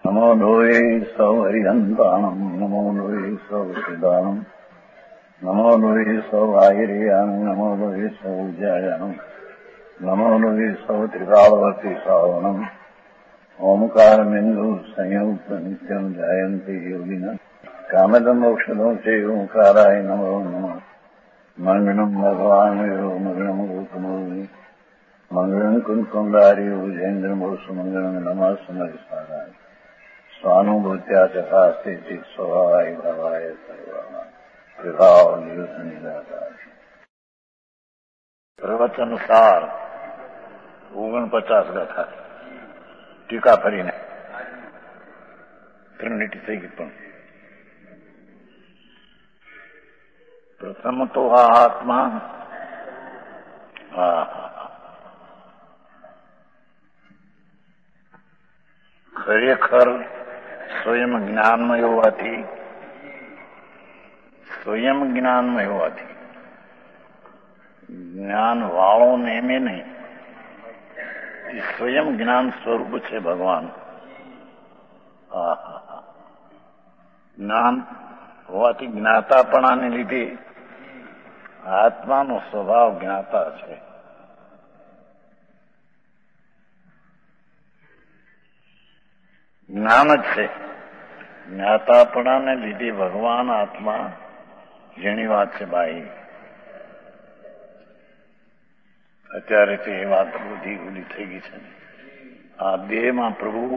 નમો લોહે સૌ હરિહંતાણમ નમો લોહે સૌ સિદ્ધાણમ નમો લોહે સૌ આયર્યાણમ નમો લોહે સૌ જયાણમ નમો લોહે સૌ ત્રિકાળવતી શ્રાવણમ ઓમકારમિંદુ સંયુક્ત નિત્યમ જાયંતી યોગિના કામદમ મોક્ષદો છે ઓંકારાય નમો નમઃ મંગળમ ભગવાન મંગળમ ગોતમોહિ મંગળમ કુંકુંડારી ઉજેન્દ્રમોષ મંગળમ નમઃ સમરિસારાય સ્વાનુભૂત્યા ચકાસ્તે સ્વભાવાય ભાવાય સર્વા વિભાવ નિયુત નિરાકાર. પ્રવચન સાર 49 ગાથા ટીકા ફરીને ટ્રિનિટી થઈ ગઈ. પણ પ્રથમ તો આ આત્મા ખરેખર સ્વયં જ્ઞાનમય હોવાથી જ્ઞાન વાળો નેમે નહીં, એ સ્વયં જ્ઞાન સ્વરૂપ છે ભગવાન. જ્ઞાન હોવાથી જ્ઞાતાપણાને લીધે આત્માનો સ્વભાવ જ્ઞાતા છે. જ્ઞાન જ છે. જ્ઞાતાપણાને લીધે ભગવાન આત્મા જેની વાત છે ભાઈ. અત્યારે તો એ વાત બધી ભૂલી થઈ ગઈ છે ને. આ દેહમાં પ્રભુ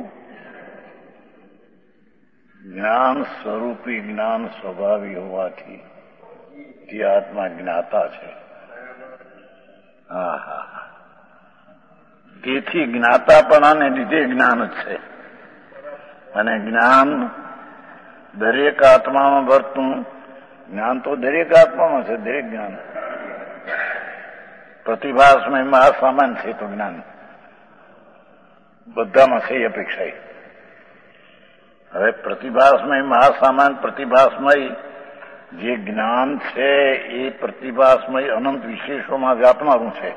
જ્ઞાન સ્વરૂપી જ્ઞાન સ્વભાવી હોવાથી તે આત્મા જ્ઞાતા છે. તેથી જ્ઞાતાપણાને લીધે જ્ઞાન જ છે. અને જ્ઞાન દરેક આત્મામાં વર્તું જ્ઞાન તો દરેક આત્મામાં છે. દરેક જ્ઞાન પ્રતિભાસમય મહાસામાન છે તો જ્ઞાન બધામાં છે એ અપેક્ષા. હવે પ્રતિભાસમય મહાસામાન પ્રતિભાસમય જે જ્ઞાન છે એ પ્રતિભાસમય અનંત વિશેષોમાં વ્યાપનારું છે.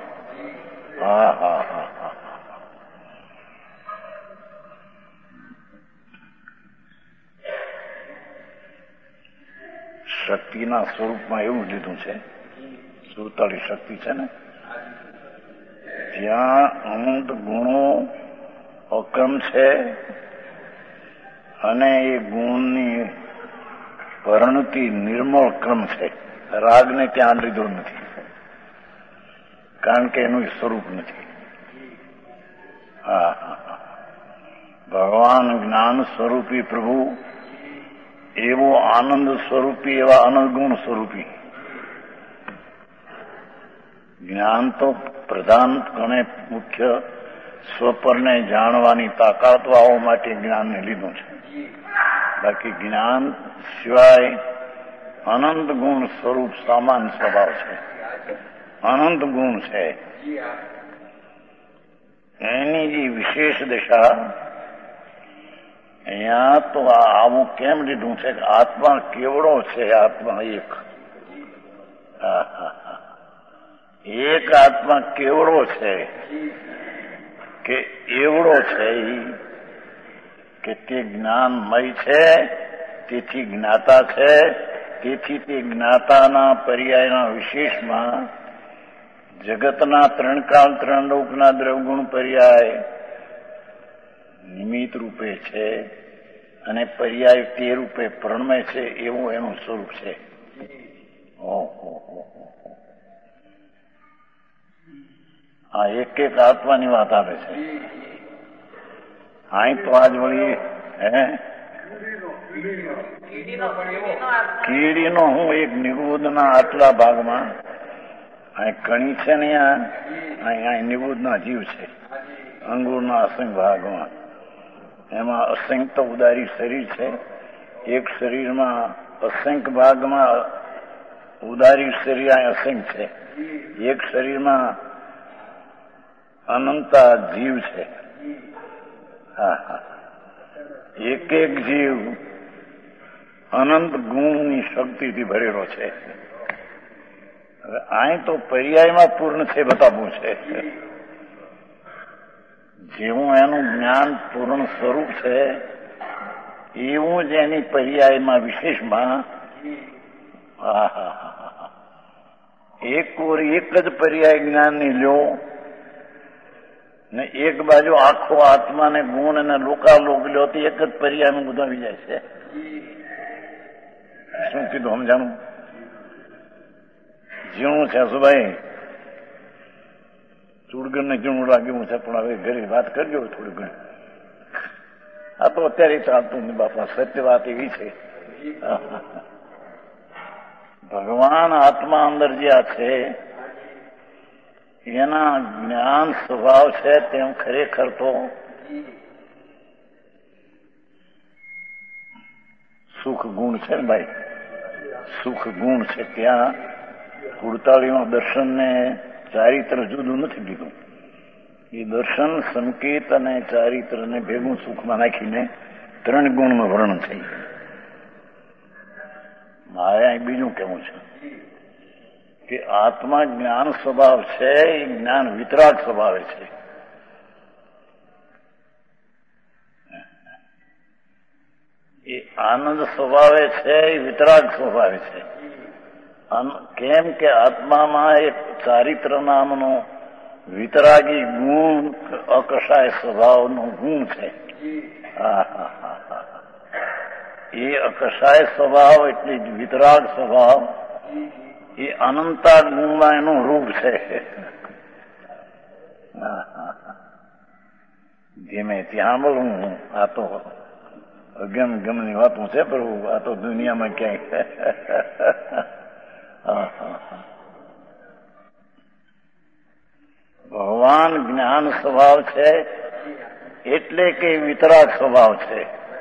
શક્તિના સ્વરૂપમાં એવું લીધું છે, 47 શક્તિ છે ને, ત્યાં અનંત ગુણો અક્રમ છે અને એ ગુણની પરિણતિ નિર્મળ ક્રમ છે. રાગને ત્યાં લીધો નથી, કારણ કે એનું સ્વરૂપ નથી. ભગવાન જ્ઞાન સ્વરૂપી પ્રભુ એવો આનંદ સ્વરૂપી, એવા અનંત ગુણ સ્વરૂપી. જ્ઞાન તો પ્રધાન ગણે મુખ્ય સ્વપરને જાણવાની તાકાત વાળવા માટે જ્ઞાનને લીધું છે. બાકી જ્ઞાન સિવાય અનંત ગુણ સ્વરૂપ સમાન સ્વભાવ છે. અનંત ગુણ છે. એની જે વિશેષ દશા અહીંયા તો આવું કેમ લીધું છે કે આત્મા કેવડો છે. આત્મા એક આત્મા કેવડો છે કે એવડો છે કે તે જ્ઞાનમય છે, તેથી જ્ઞાતા છે. તેથી તે જ્ઞાતાના પર્યાયના વિશેષમાં જગતના 3 કાળ 3 લોકના દ્રવગુણ પર્યાય નિમિત્ત રૂપે છે અને પર્યાય તે રૂપે પ્રણમય છે. એવું એનું સ્વરૂપ છે. આ એક એક આત્માની વાત આવે છે. અહીં તો આજ વળી કીડીનો હું એક નિગુદના આટલા ભાગમાં અહીં કણી છે ને, અહીં નિગુદના જીવ છે. અંગુરના અસંખ્ય ભાગમાં એમાં અસંખ્ય ઉદારી શરીર છે. એક શરીરમાં અસંખ્ય ભાગમાં ઉદારી શરીર અહીં અસંખ્ય છે. એક શરીરમાં અનંતા જીવ છે. એક એક જીવ અનંત ગુણની શક્તિથી ભરેલો છે. હવે અહીં તો પર્યાયમાં પૂર્ણ છે બતાવવું છે. જેવું એનું જ્ઞાન પૂર્ણ સ્વરૂપ છે એવું જ એની પર્યાયમાં વિશેષમાં એક જ પર્યાય જ્ઞાનની લ્યો ને એક બાજુ આખો આત્માને ગુણ અને લોકાલોક લ્યો તો એક જ પર્યાયમાં બધું આવી જાય છે. શું કીધું સમજાણું? ઝીણું છે સુભાઈ, ચૂડગરને ઝીણું લાગ્યું છે, પણ હવે ઘરે વાત કરજો થોડી ઘણી. આ તો અત્યારે ચાલતું નહીં બાપા, સત્ય વાત એવી છે. ભગવાન આત્મા અંદર જે આ છે એના જ્ઞાન સ્વભાવ છે તેમ ખરેખર તો સુખ ગુણ છે ને ભાઈ, સુખ ગુણ છે. ત્યાં 48 દર્શનને ચારિત્ર જુદું નથી લીધું. એ દર્શન, સંકેત અને ચારિત્રને ભેગું સુખમાં નાખીને 3 ગુણનું વર્ણન છે. મારે અહીં બીજું કહેવું છે કે આત્મા જ્ઞાન સ્વભાવ છે, એ જ્ઞાન વિતરાગ સ્વભાવે છે. એ આનંદ સ્વભાવે છે, એ વિતરાગ સ્વભાવે છે. કેમ કે આત્મામાં એક ચારિત્ર નામનો વિતરાગી ગુણ, અકષાય સ્વભાવનો ગુણ છે. એ અકષાય સ્વભાવ એટલે વિતરાગ સ્વભાવ, એ અનંતા ગુણમાં એનું રૂપ છે. ધીમે ત્યાં બોલું, આ તો અગમ ગમની વાતું છે પ્રભુ, આ તો દુનિયામાં ક્યાંય. ભગવાન જ્ઞાન સ્વભાવ છે એટલે કે વિતરાગ સ્વભાવ છે.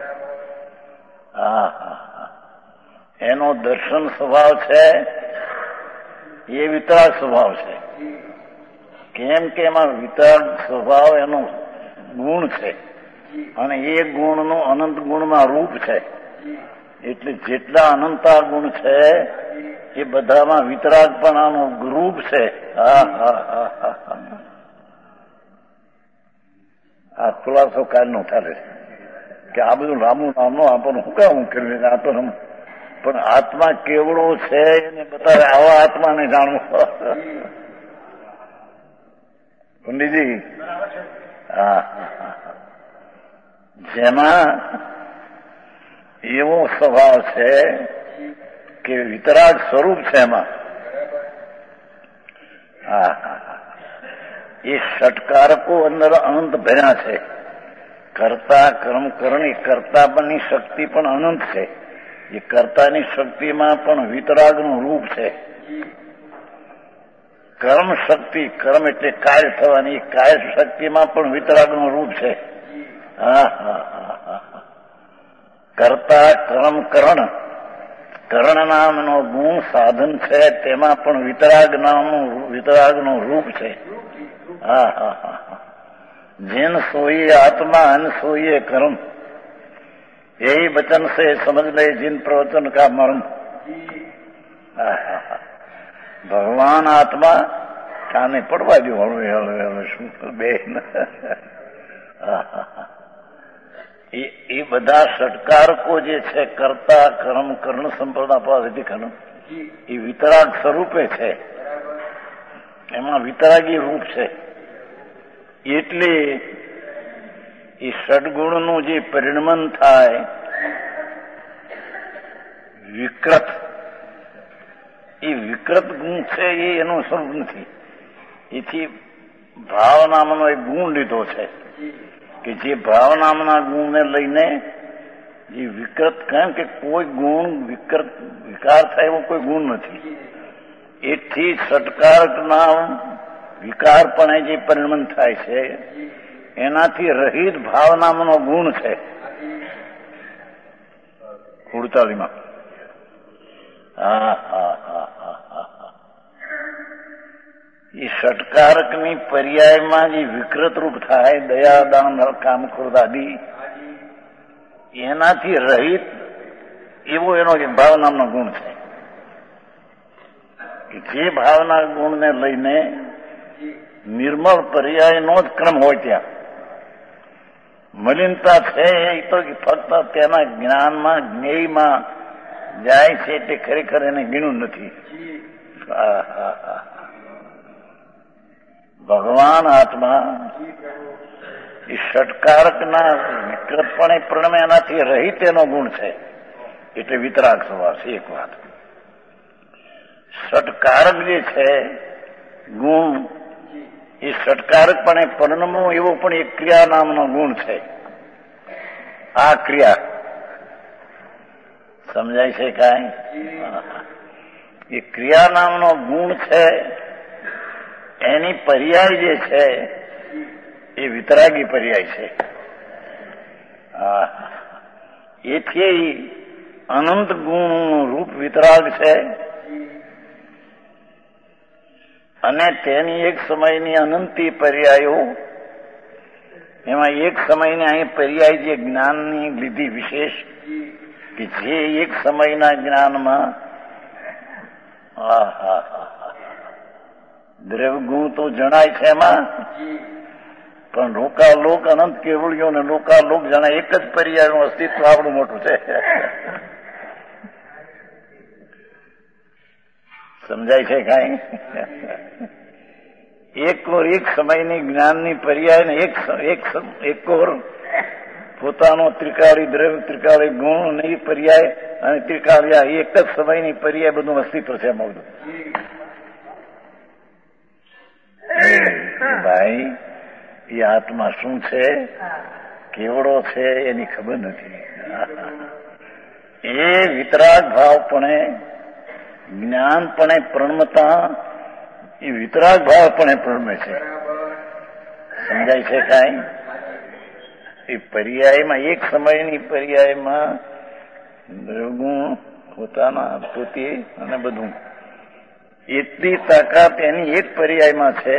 એનો દર્શન સ્વભાવ છે એ વિતરાગ સ્વભાવ છે. કેમ કે એમાં વિતરાગ સ્વભાવ એનો ગુણ છે અને એ ગુણનું અનંત ગુણમાં રૂપ છે. એટલે જેટલા અનંતા ગુણ છે એ બધામાં વિતરાગપણાનું રૂપ છે. આ ખુલાસો કાલનો ચાલે કે આ બધું રામનું નામનું આપણને શું કામ કર્યું? આ તો પણ આત્મા કેવડો છે એને બતાવે, આવા આત્માને જાણવું. પંડિતજી, જેમાં એવો સ્વભાવ છે કે વિતરાગ સ્વરૂપ છે એમાં. એ ષટકારકો અંદર અનંત ભર્યા છે. કર્તા, કર્મ, કરણ, એ કર્તાપણની શક્તિ પણ અનંત છે. એ કર્તાની શક્તિમાં પણ વિતરાગનું રૂપ છે. કર્મ શક્તિ, કર્મ એટલે કાર્ય થવાની, કાર્ય શક્તિમાં પણ વિતરાગનું રૂપ છે. કર્તા, કર્મ, કરણ, કરણ નામનો ગુણ સાધન છે, તેમાં પણ વિતરાગનું રૂપ છે. जिन सोइए आत्मा अन सोइए कर्म, यही वचन से समझ ले जिन प्रवचन का मर्म. ભગવાન આત્મા કાને પડવા દો. હળવે હળવે હળવે શું બેન, એ બધા ષટકારકો જે છે, કર્તા, કર્મ, કર્ણ, સંપ્રદાન, પાસેથી કર્મ, એ વિતરાગ સ્વરૂપે છે. એમાં વિતરાગી રૂપ છે. એટલે એ ષડગુણનું જે પરિણમન થાય વિકૃત, એ વિકૃત ગુણ છે, એ એનું સ્વરૂપ નથી. એથી ભાવ નામનો એક ગુણ લીધો છે કે જે ભાવ નામના ગુણને લઈને જે વિકૃત, કેમ કે કોઈ ગુણ વિકૃત વિકાર થાય એવો કોઈ ગુણ નથી. એથી ષટકારકના વિકારપણે જે પરિણમન થાય છે એનાથી રહિત ભાવ નામનો ગુણ છે 48માં. એ ષટકારકની પર્યાયમાં જે વિકૃત રૂપ થાય, દયા, દાન, કામ, ક્રોધ આદિ, એનાથી રહિત એવો એનો ભાવ નામનો ગુણ છે. જે ભાવના ગુણને લઈને નિર્મળ પર્યાયનો જ ક્રમ હોય ત્યાં મલિનતા છે એ તો ફક્ત તેના જ્ઞાનમાં જ્ઞેયમાં જાય છે તે ખરેખર એને ગીણું નથી. ભગવાન આત્મા એ ષટકારકના વિકૃતપણે પ્રણમે એનાથી રહિત એનો ગુણ છે એટલે વિતરાગ સ્વભાવ છે. એક વાત, ષટકારક જે છે ગુણ એ ષટકારકપણે પરિણમો એવો પણ એક ક્રિયા નામનો ગુણ છે. આ ક્રિયા સમજાય છે કાંઈ? એ ક્રિયા નામનો ગુણ છે એની પર્યાય જે છે એ વિતરાગી પર્યાય છે. એથી અનંત ગુણનું રૂપ વિતરાગ છે અને તેની એક સમયની અનંતી પર્યાયો, એમાં એક સમયની અહીં પર્યાય જે જ્ઞાનની લીધી વિશેષ કે જે એક સમયના જ્ઞાનમાં દ્રવ્યગુણ તો જણાય છે એમાં, પણ લોકાલોક અનંત કેવળીઓ ને લોકાલોક જણાય એક જ પર્યાયનું અસ્તિત્વ આપણું મોટું છે. સમજાય છે કાંઈ? એક સમયની જ્ઞાનની પર્યાય ને એક ઓર પોતાનો ત્રિકાળી દ્રવ્ય ત્રિકાળી ગુણ ની પર્યાય અને ત્રિકાળિયા એક જ સમયની પર્યાય બધું અસ્તિત્વ છે એમાં બધું. ભાઈ એ આત્મા શું છે, કેવડો છે એની ખબર નથી. એ વિતરાગ ભાવપણે જ્ઞાનપણે પ્રણમતા એ વિતરાગ ભાવપણે પ્રણમે છે. સમજાય છે કાંઈ? એ પર્યાયમાં એક સમયની પર્યાયમાં દ્રવ્યગુણ પોતાના પોતે અને બધું એટલી તાકાત એની એક પર્યાયમાં છે.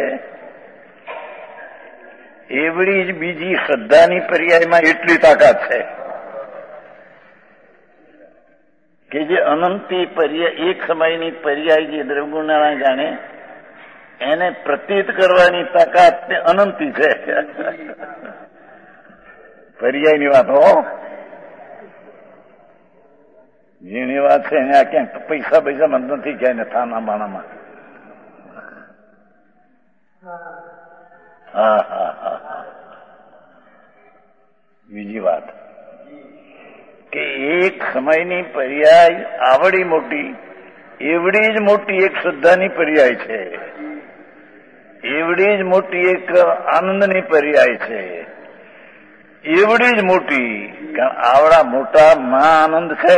એવડી જ બીજી શ્રદ્ધાની પર્યાયમાં એટલી તાકાત છે કે જે અનંતી પર્યાય એક સમયની પર્યાય જે દ્રવ્યગુણના જાણે એને પ્રતીત કરવાની તાકાત અનંતી છે. પર્યાયની વાત હો, જેની વાત છે એને આ ક્યાંક પૈસા પૈસામાં નથી ક્યાંય થાના માણામાં. બીજી વાત કે એક સમયની પર્યાય આવડી મોટી એવડી જ મોટી એક શ્રદ્ધાની પર્યાય છે, એવડી જ મોટી એક આનંદની પર્યાય છે, એવડી જ મોટી કારણ આવડા મોટા મહાઆનંદ છે.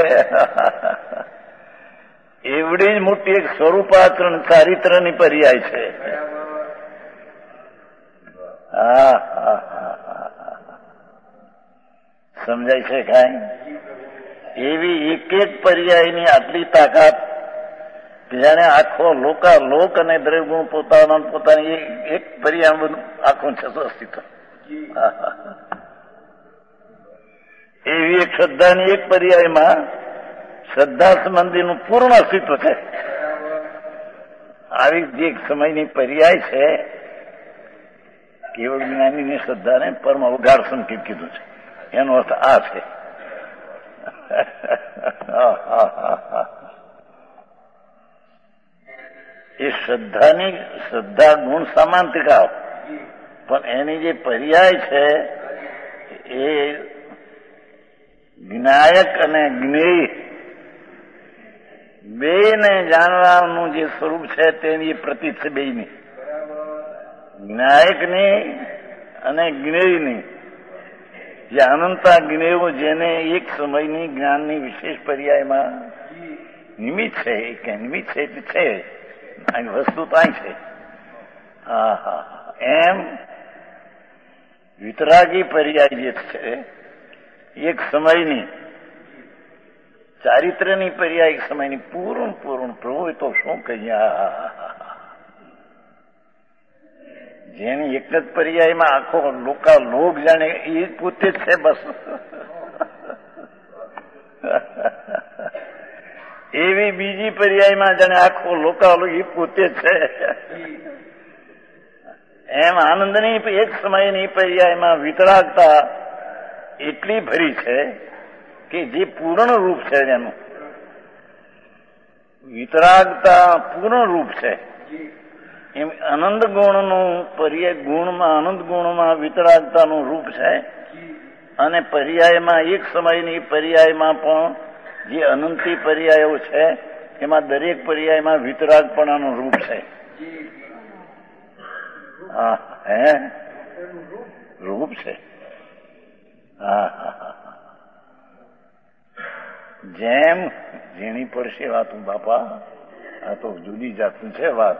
એવડી જ મોટી એક સ્વરૂપાચરણ ચારિત્રની પર્યાય છે. સમજાય છે કાંઈ? એવી એક એક પર્યાયની આટલી તાકાત કે જાણે આખો લોક અને દ્રવ્યગુણ પોતાની એક પર્યાય બધું આખું છે અસ્તિત્વ. એવી એક શ્રદ્ધાની એક પર્યાયમાં શ્રદ્ધા સંબંધીનું પૂર્ણ અસ્તિત્વ છે. આવી જે એક સમયની પર્યાય છે કેવળ જ્ઞાનીની શ્રદ્ધાને પરમ અવગાઢ સંકેત કીધું છે. એનો અર્થ આ છે. એ શ્રદ્ધા ગુણ સામાંતિકા, પણ એની જે પર્યાય છે એ જ્ઞાયક અને જ્ઞેય બેને જાણવાનું જે સ્વરૂપ છે તેની પ્રતીત છે બેયની, જ્ઞાયકની અને જ્ઞેયની. જે અનંતા જ્ઞેયો જેને એક સમયની જ્ઞાનની વિશેષ પર્યાયમાં નિમિત્ત છે કે નિમિત્ત છે એટલે છે અહીં વસ્તુ તો અહીં છે. એમ વિતરાગી પર્યાય જે છે એક સમયની ચારિત્ર્યની પર્યાય એક સમયની પૂર્ણ પ્રભુ તો શું કહીએ. જેની એક જ પર્યાયમાં આખો લોક જાણે એ પોતે જ છે બસ. એવી બીજી પર્યાયમાં જાણે આખો લોકાલોક એ પોતે જ છે. એમ આનંદની એક સમયની પર્યાયમાં વિતરાગતા એટલી ભરી છે કે જે પૂર્ણ રૂપ છે એનું વિતરાગતા પૂર્ણ રૂપ છે. એમ અનંત ગુણનું પર્યાય ગુણમાં અનંત ગુણમાં વિતરાગતાનું રૂપ છે અને પર્યાયમાં એક સમયની પર્યાયમાં પણ જે અનંતી પર્યાયો છે એમાં દરેક પર્યાયમાં વિતરાગપણાનું રૂપ છે. હા હે રૂપ છે. હા જેમ ઝીણી પડશે વાતું બાપા, આ તો જુદી જાતની છે વાત.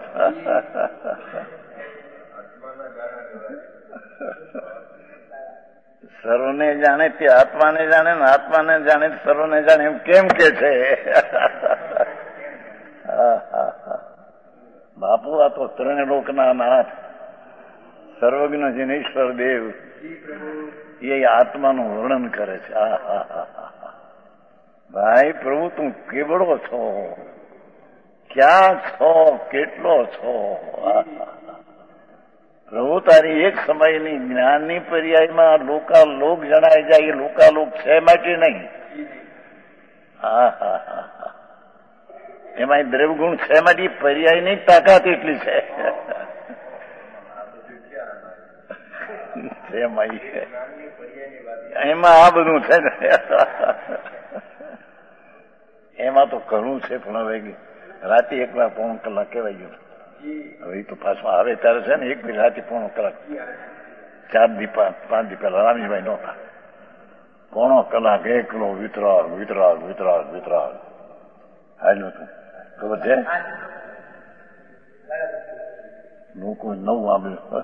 સર્વને જાણે તે આત્માને જાણે ને આત્માને જાણે સર્વને જાણે એમ કેમ કે છે? બાપુ આ તો ત્રણ લોકના નાથ સર્વજ્ઞ જિનેશ્વર દેવ એ આત્માનું વર્ણન કરે છે. ભાઈ પ્રભુ તું કેવડો છો, ક્યાં છો, કેટલો છો? પ્રભુ તારી એક સમયની જ્ઞાનની પર્યાયમાં લોકાલોક જણાય જાય. એ લોકાલોક છે માટે નહીં. એમાં દ્રવ્યગુણ છે માટે પર્યાયની તાકાત એટલી છે. એમાં આ બધું છે ને, એમાં તો ઘણું છે. પણ હવે રાતે 1 વાર 1.5 કલાક કહેવાય ગયું. હવે તો પાછું આવે ત્યારે છે ને 1 રાતે 1.5 કલાક 4 દી 5 દી પહેલા રામીભાઈ નહોતા. 1.5 કલાક એકલો વિતરાગ વિતરાગ વિતરાગ વિતરાગ હાલ્યું હતું. ખબર છે લોકો નવું આવ્યું.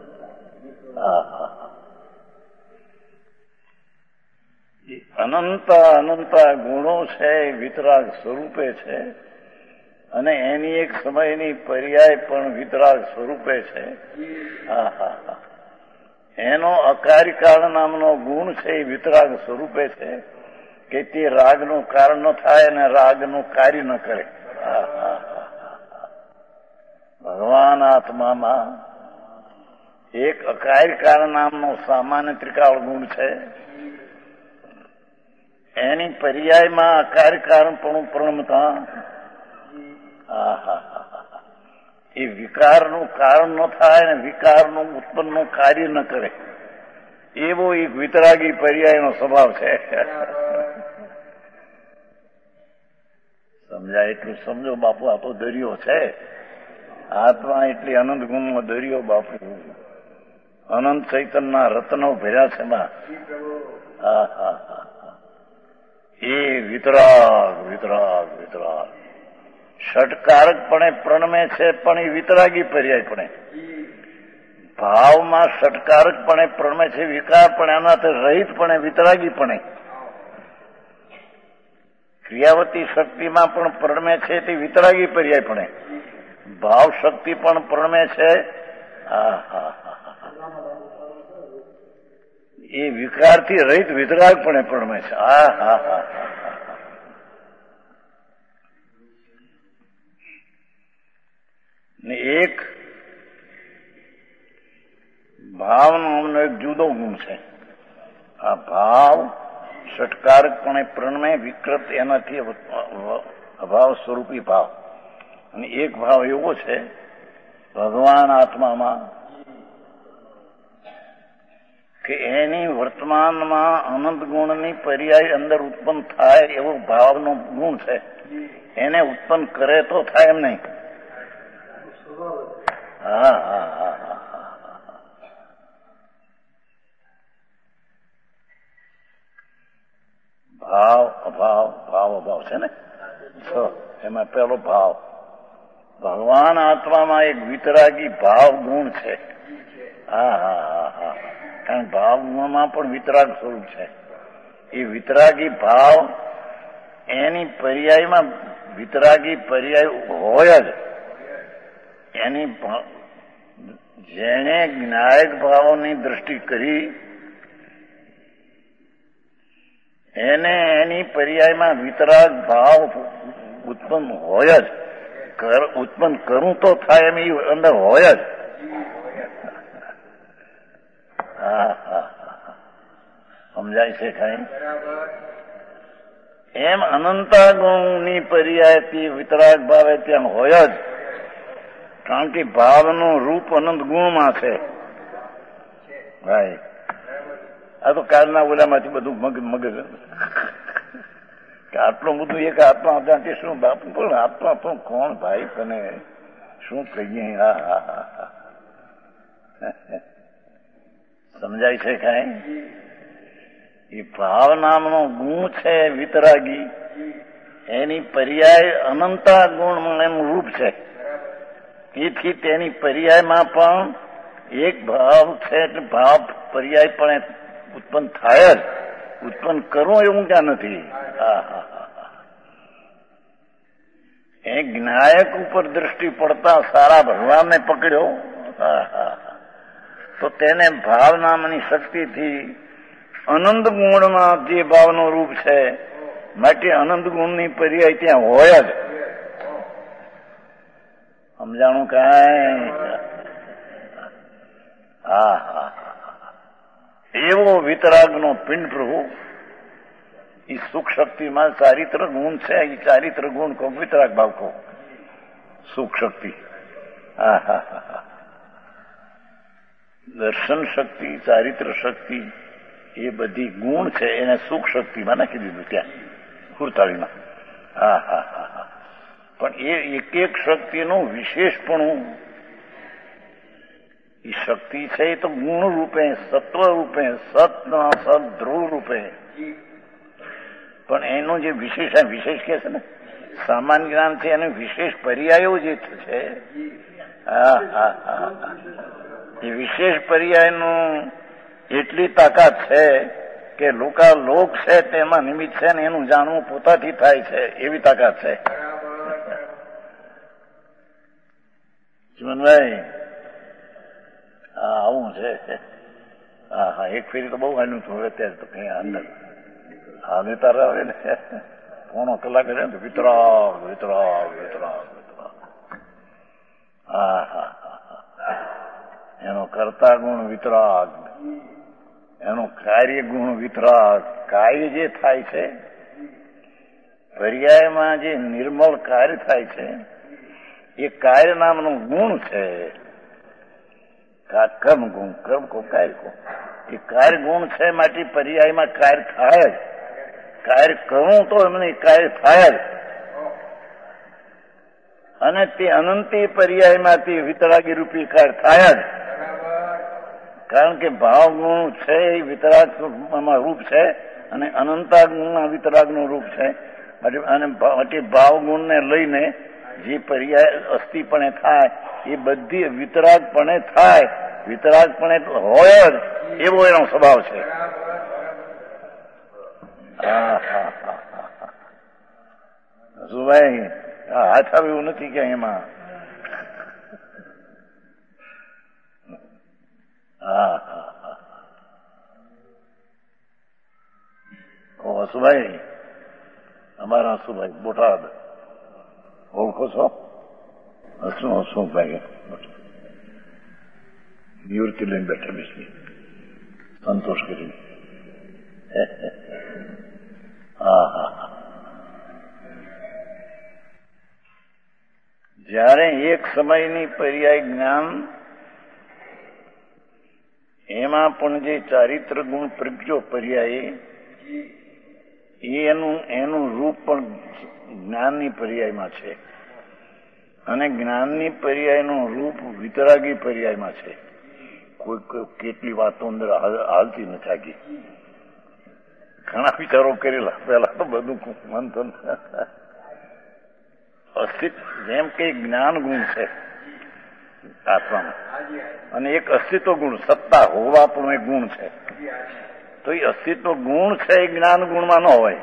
અનંત અનંત ગુણો છે વિતરાગ સ્વરૂપે છે અને એની એક સમયની પર્યાય પણ વિતરાગ સ્વરૂપે છે. એનો અકાર્યકાળ નામનો ગુણ છે એ વિતરાગ સ્વરૂપે છે કે તે રાગનું કારણ ન થાય અને રાગનું કાર્ય ન કરે. ભગવાન આત્મામાં એક અકાર્યકાળ નામનો સામાન્ય ત્રિકાળ ગુણ છે. એની પર્યાયમાં અકાર્યકારણપણું પ્રણમતા એ વિકારનું કારણ ન થાય અને વિકારનું ઉત્પન્નનું કાર્ય ન કરે એવો એક વિતરાગી પર્યાયનો સ્વભાવ છે. સમજાય એટલું સમજો બાપુ. આ તો દરિયો છે. આત્મા એટલી અનંત ગુણનો દરિયો બાપુ. અનંત ચૈતનના રત્નો ભર્યા છે એમાં. એ વિતરાગ વિતરાગ વિતરાગ ષટકારકપણે પ્રણમે છે પણ એ વિતરાગી પર્યાયપણે. ભાવમાં ષટકારકપણે પ્રણમે છે વિકાર પણ એનાથી રહિતપણે વિતરાગીપણે. ક્રિયાવતી શક્તિમાં પણ પ્રણમે છે તે વિતરાગી પર્યાયપણે. ભાવ શક્તિ પણ પ્રણમે છે એ વિકારથી રહિત વિતરાગપણે પ્રણમે છે. ને એક ભાવ નામનો એક જુદો ગુણ છે. આ ભાવ ષટકારકપણે પ્રણમે વિકૃત એનાથી અભાવ સ્વરૂપી ભાવ. અને એક ભાવ એવો છે ભગવાન આત્મામાં કે એની વર્તમાનમાં અનંત ગુણની પર્યાય અંદર ઉત્પન્ન થાય એવો ભાવનો ગુણ છે. એને ઉત્પન્ન કરે તો થાય એમ નહીં. ભાવ અભાવ ભાવ અભાવ છે ને. એમાં પેલો ભાવ ભગવાન આત્મામાં એક વિતરાગી ભાવ ગુણ છે. કારણ ભાવ ગુણમાં પણ વિતરાગ સ્વરૂપ છે. એ વિતરાગી ભાવ એની પર્યાયમાં વિતરાગી પર્યાય હોય જ. એની જેણે જ્ઞાયક ભાવોની દ્રષ્ટિ કરી એને એની પર્યાયમાં વિતરાગ ભાવ ઉત્પન્ન હોય જ. ઉત્પન્ન કરું તો થાય એમ એ અંદર હોય જ. સમજાય છે કઈ? એમ અનંતા ગુણની પર્યાયથી વિતરાગ ભાવે ત્યાં હોય જ, કારણ કે ભાવનું રૂપ અનંત ગુણમાં છે. ભાઈ આ તો કાલના ઓલામાંથી બધું મગજ કે આટલું બધું એક આત્મા ત્યાંથી શું બાપુ પણ આત્મા પણ કોણ ભાઈ તને શું કહીએ? હા હા હા સમજાય છે કઈ? એ ભાવ નામનો ગુણ છે વિતરાગી, એની પર્યાય અનંતા ગુણમાં એનું રૂપ છે. તેથી તેની પર્યાયમાં પણ એક ભાવ છે એટલે ભાવ પર્યાય પણ ઉત્પન્ન થાય જ. ઉત્પન્ન કરવું એવું ક્યાં નથી. એ જ્ઞાયક ઉપર દ્રષ્ટિ પડતા સારા ભગવાનને પકડ્યો તો તેને ભાવ નામની શક્તિથી અનંત ગુણમાં જે ભાવનું રૂપ છે માટે અનંત ગુણની પર્યાય ત્યાં હોય જ. સમજાણું કાંઈ? એવો વિતરાગનો પિંડ પ્રભુ એ સુખ શક્તિમાં ચારિત્ર ગુણ છે. એ ચારિત્ર ગુણ કહો, વિતરાગ ભાવ કહો, સુખ શક્તિ. દર્શન શક્તિ, ચારિત્ર શક્તિ એ બધી ગુણ છે. એને સુખ શક્તિમાં નાખી દીધું ત્યાં ખુરતાળીમાં. પણ એ એક એક શક્તિનું વિશેષપણું, એ શક્તિ છે એ તો ગુણ રૂપે, સત્વ રૂપે, સતના સત ધ્રુવ રૂપે. પણ એનું જે વિશેષ કહે છે ને સામાન્ય જ્ઞાન છે, એને વિશેષ પર્યાયો જે છે, એ વિશેષ પર્યાયનું એટલી તાકાત છે કે લોક છે તેમાં નિમિત્ત છે ને એનું જાણવું પોતાથી થાય છે, એવી તાકાત છે. ચિમનભાઈ આવું છે. એક ફેરી તો બહુ હાલ્યું હતું. હવે ત્યારે તો કઈ અંદર હાલે તારે આવે ને પોણો કલાક રહે ને વિતરાગ વિતરાગ વિતરાગ વિતરાગ. એનો કર્તા ગુણ વિતરાગ, એનો કાર્ય ગુણ વિતરાગ. કાર્ય જે થાય છે પર્યાયમાં, જે નિર્મળ કાર્ય થાય છે એ કાર્ય નામનું ગુણ છે. કર્મ ગુણ, કર્મ કો કાર્ય કો, એ કાર્ય ગુણ છે. માટે પર્યાયમાં કાર્ય થાય જ. કાર્ય કરું તો એમને કાર્ય થાય જ. અને તે અનંતી પર્યાયમાંથી વિતરાગી રૂપી કાર્ય થાય જ. કારણ કે ભાવ ગુણ છે એ વિતરાગમાં રૂપ છે અને અનંતા ગુણમાં વિતરાગનું રૂપ છે. અને ભાવ ગુણને લઈને જે પર્યાય અસ્થિપણે થાય એ બધી વિતરાગપણે થાય. વિતરાગપણે હોય જ એવો એનો સ્વભાવ છે. શું ભાઈ? હાથ આવે એવું નથી કે એમાં. હસુભાઈ, અમારા હસુભાઈ બોટાદ ઓળખો છો? હસુભાઈ નિવૃત્તિ લઈને બેઠા બેસી સંતોષ કરીને. જ્યારે એક સમયની પર્યાય જ્ઞાન, એમાં પણ જે ચારિત્ર ગુણ પ્રજ્ઞો પર્યાય, એનું રૂપ પણ જ્ઞાનની પર્યાયમાં છે. અને જ્ઞાનની પર્યાયનું રૂપ વિતરાગી પર્યાયમાં છે. કોઈ કેટલી વાતો અંદર હાલતી નથી આગી. ઘણા વિચારો કરેલા. પેલા તો બધું મંથન. અસ્તિત્વ જેમ કે જ્ઞાન ગુણ છે આત્મામાં, અને એક અસ્તિત્વ ગુણ સત્તા હોવા પણ એક ગુણ છે. તો એ અસ્તિત્વ ગુણ છે એ જ્ઞાન ગુણમાં ન હોય,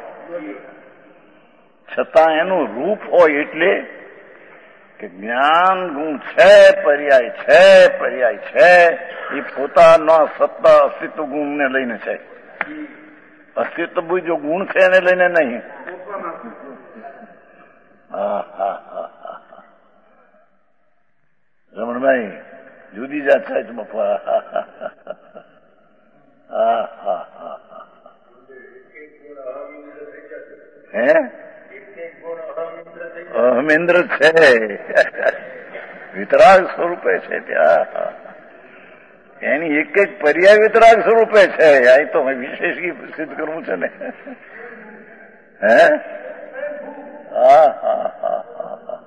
છતાં એનું રૂપ હોય. એટલે કે જ્ઞાન ગુણ છે, પર્યાય છે, પર્યાય છે એ પોતાના સત્તા અસ્તિત્વ ગુણને લઈને છે. અસ્તિત્વ બીજો ગુણ છે એને લઈને નહીં. રમણભાઈ જુદી જાત થાય છે બપા. હે અહમેન્દ્ર છે, વિતરાગ સ્વરૂપે છે ત્યાં. એની એક એક પર્યાય વિતરાગ સ્વરૂપે છે. આ તો વિશેષ સિદ્ધ કરવું છે ને. હે હા હા હા હા.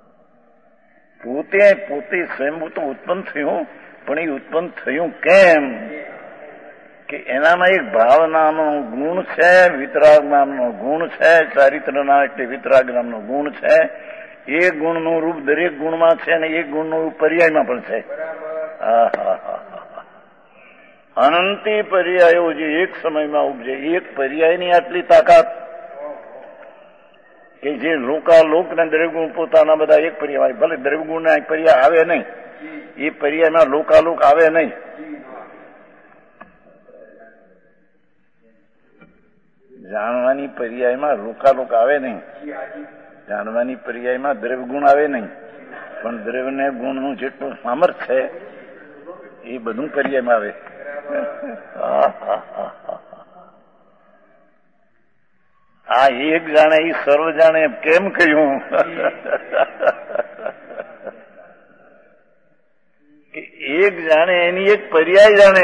પોતે સ્વયંભૂ તો ઉત્પન્ન થયું, પણ એ ઉત્પન્ન થયું કેમ કે એનામાં એક ભાવ નામનો ગુણ છે, વિતરાગ નામનો ગુણ છે, ચારિત્રના એટલે વિતરાગ નામનો ગુણ છે. એ ગુણનું રૂપ દરેક ગુણમાં છે અને એક ગુણનું રૂપ પર્યાયમાં પણ છે. હા હા હા. અનંતી પર્યાયો જે એક સમયમાં ઉપજે, એક પર્યાયની આટલી તાકાત કે જે લોક ને દ્રવ્યગુણ પોતાના બધા એક પર્યાય, ભલે દ્રવ્યગુણના એક પર્યાય આવે નહીં, એ પર્યાયમાં લોકાલોક આવે નહીં. જાણવાની પર્યાયમાં લોકાલોક આવે નહીં, જાણવાની પર્યાયમાં દ્રવ્યગુણ આવે નહીં, પણ દ્રવ્યને ગુણનું જેટલું સામર્થ્ય છે એ બધું પર્યાયમાં આવે. આ એક જાણે એ સર્વ જાણે કેમ કહ્યું કે એક જાણે એની એક પર્યાય જાણે.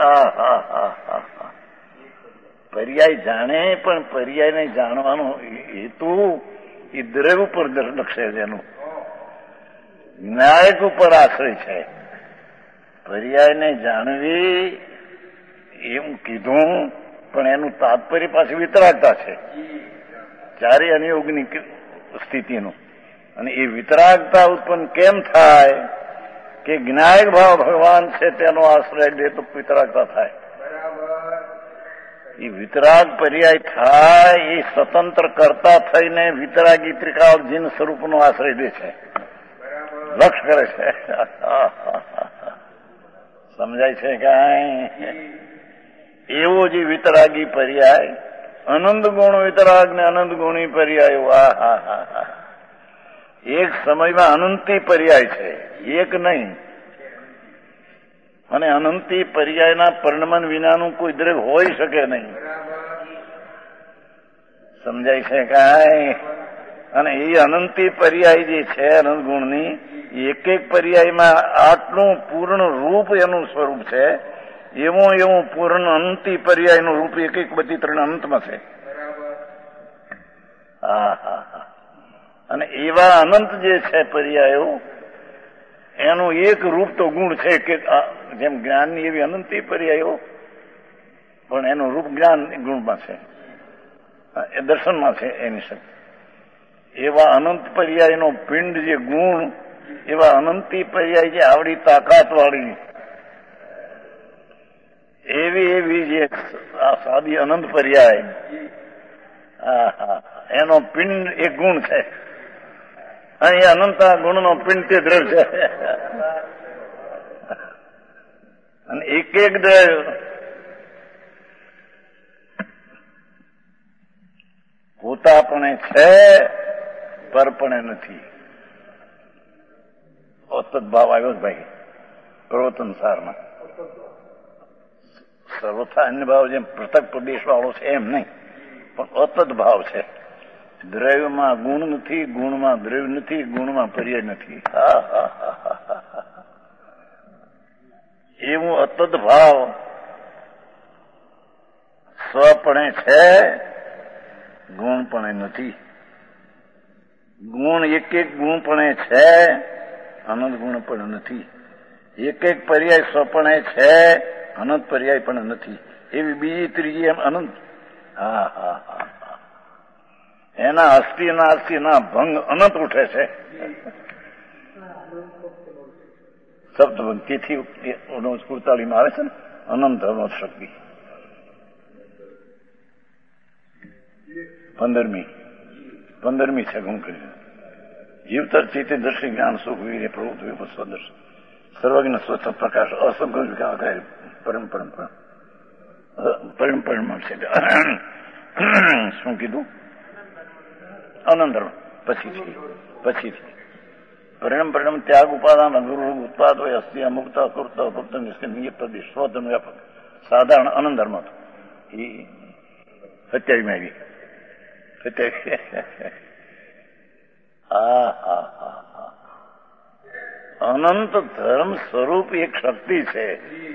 પર્યાય જાણે, પણ પર્યાયને જાણવાનો હેતુ એ દ્રવ્ય ઉપર લક્ષે છે, એનું જ્ઞાયક ઉપર આશ્રય છે. પર્યાયને જાણવી એમ કીધું, પણ એનું તાત્પર્ય પાછી વિતરાગતા છે, ચારે અનિયોગની સ્થિતિનું. અને એ વિતરાગતા ઉત્પન્ન કેમ થાય કે જ્ઞાયક ભાવ ભગવાન છે તેનો આશ્રય લે તો વિતરાગતા થાય. એ વિતરાગ પર્યાય થાય એ સ્વતંત્ર કરતા થઈને વિતરાગી ત્રિકાળજીન સ્વરૂપનો આશ્રય લે છે, લક્ષ કરે છે. સમજાય છે કાંઈ? એવો જે વિતરાગી પર્યાય, અનંત ગુણ વિતરાગ ને અનંત ગુણી પર્યાયો. હા હા હા. એક સમયમાં અનંતી પર્યાય છે, એક નહીં. અને અનંતી પર્યાયના પરિણમન વિનાનું કોઈ દ્રવ્ય હોઈ શકે નહીં. સમજાય છે કાંઈ? અને એ અનંતી પર્યાય જે છે અનંત ગુણની, એક એક પર્યાયમાં આટલું પૂર્ણ રૂપ એનું સ્વરૂપ છે. એવું પૂર્ણ અનંતી પર્યાયનું રૂપ એક એક બધી ત્રણ અનંતમાં છે. હા હા હા. અને એવા અનંત જે છે પર્યાયો, એનું એક રૂપ તો ગુણ છે કે જેમ જ્ઞાનની એવી અનંતી પર્યાયો, પણ એનું રૂપ જ્ઞાન ગુણમાં છે, એ દર્શનમાં છે એની શક્તિ. એવા અનંત પર્યાયનો પિંડ જે ગુણ, એવા અનંતી પર્યાય જે આવડી તાકાત વાળી એવી જે આ સાદી અનંત પર્યાય, એનો પિંડ એક ગુણ છે. અહીં અનંતા ગુણનો પિંડ તે દ્રવ્ય છે. અને એક એક દ્રવ્ય પોતાપણે છે, પરપણે નથી. અતત ભાવ આવ્યો ભાઈ પ્રવર્તન સારમાં. સર્વથા અન્ય ભાવ જેમ પૃથક પ્રદેશ વાળો છે એમ નહીં, પણ અતત ભાવ છે. દ્રવ્યમાં ગુણ નથી, ગુણમાં દ્રવ્ય નથી, ગુણમાં પર્યાય નથી. એવું અતત ભાવ સ્વપણે છે, ગુણપણે નથી. ગુણ એક એક ગુણપણે છે, અનંત ગુણ પણ નથી. એક એક પર્યાય સ્વપણે છે, અનંત પર્યાય પણ નથી. એવી બીજી ત્રીજી એમ અનંત. હા હા હા. એના અસ્થિના ભંગ અનંત ઉઠે છે. સપ્તભંગ તેથી સ્ફૂર્તાળીમાં આવે છે ને, અનંત અનંત શક્તિ. 15મી છે ગુણ કરી. જીવતર ચિત્તે દર્શી જ્ઞાન સુખ વીર્ય પ્રવૃત્તિ સ્વદર્શ સર્વજ્ઞ સ્વચ્છ પ્રકાશ અસંગ પરિમ છે. શું કીધું? અનંતર પછીથી પરિણામ ત્યાગ ઉપાદાન અગુરુ ઉત્પાદ હોય અસ્થિ અમુકતા સુરતા ભક્ત નિયત પ્રદેશ સ્વધન વ્યાપક સાધારણ અનંત ધર્મ એ 27 આવી. અનંત ધર્મ સ્વરૂપ એક શક્તિ છે.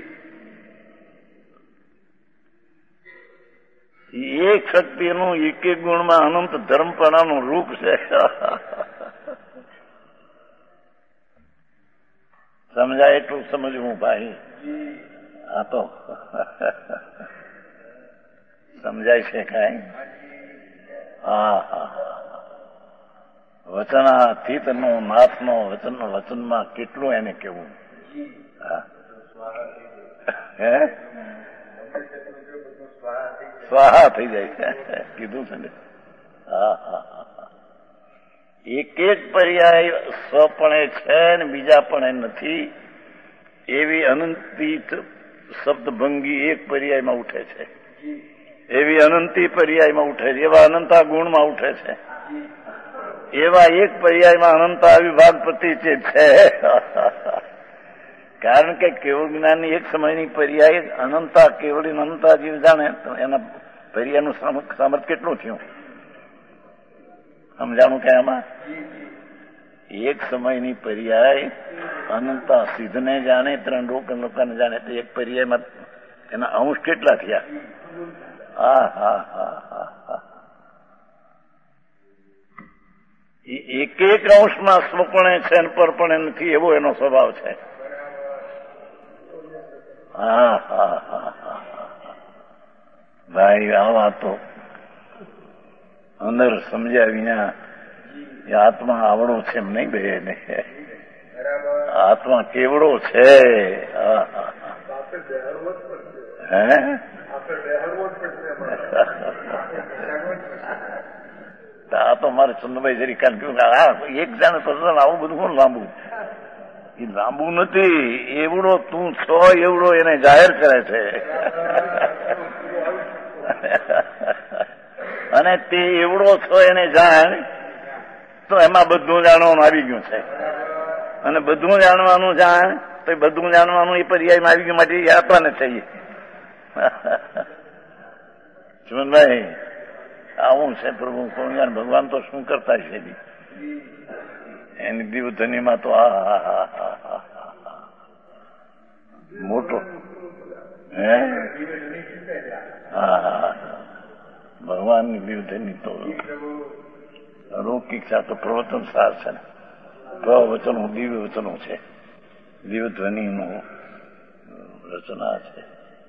એક શક્તિનું એક એક ગુણમાં અનંત ધર્મપણાનું રૂપ છે. સમજાય એટલું સમજવું ભાઈ. આ તો સમજાય છે કાંઈ? હા. વચનાતીત નો નાથનો વચનમાં કેટલું એને કેવું. હે સ્વાહા થઈ જાય છે કીધું છે ને. હા. એક એક પર્યાય સ્વપણે છે ને બીજા પણ નથી એવી અનંતી શબ્દભંગી એક પર્યાયમાં ઉઠે છે. એવી અનંતી પર્યાયમાં ઉઠે છે. એવા અનંતા ગુણમાં ઉઠે છે. એવા એક પર્યાયમાં અનંતા વિભાગ પ્રતિચિત છે. કારણ કે કેવળ જ્ઞાનની એક સમયની પર્યાય અનંતા કેવળી અનંતા જીવ જાણે એના પર્યાયનું સામર્થ્ય કેટલું થયું સમજાણું કે આમાં? એક સમયની પર્યાય અનંતા સિદ્ધને જાણે 3 લોકોને જાણે તો એક પર્યાયમાં એના અંશ કેટલા થયા? હા. એક એક અંશમાં સ્વપણે છે ને પરપણે નથી એવો એનો સ્વભાવ છે. હા. ભાઈ આ વાતો અંદર સમજ્યા વિના એ આત્મા આવડો છે એમ નહીં બે ને. આત્મા કેવડો છે. હે આ તો મારે ચંદ્રભાઈ જરી કાન કહ્યું એક જાણે તો આવું બધું કોણ લાંબુ? એ લાંબુ નથી, એવડો તું છો એવડો એને જાહેર કરે છે. અને તે એવડો છો એને જાણ તો એમાં બધું જાણવાનું આવી ગયું છે. અને બધું જાણવાનું જાણ તો બધું જાણવાનું એ પર્યાયમાં આવી ગયું માટે આપવાને થઈએ. સુમનભાઈ આવું છે પ્રભુ કોણ ભગવાન તો શું કરતા છે એની દીવધનીમાં તો મોટો હે ભગવાનની દીવધની તો લૌકિક તો પ્રવચન સાર છે ને. પ્રવચનો દિવ્ય વચનો છે. દીવધ્વનિનું રચના છે.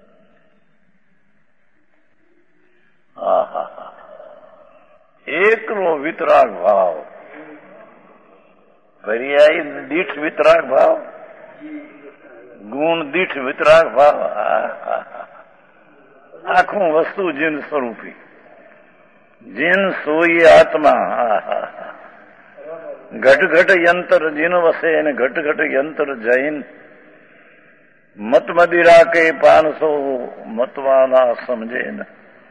એકનો વિતરાગ ભાવ પર્યાય દીઠ વિતરાગ ભાવ ગુણ દીઠ વિતરાગ ભાવ આખું વસ્તુ જીન સ્વરૂપી જીન સોઈ આત્મા ઘટ ઘટ યંત્ર જીન વસે અને ઘટ ઘટ યંત્ર જૈન મત મદિરા કે 500 મતવાલા સમજે ને.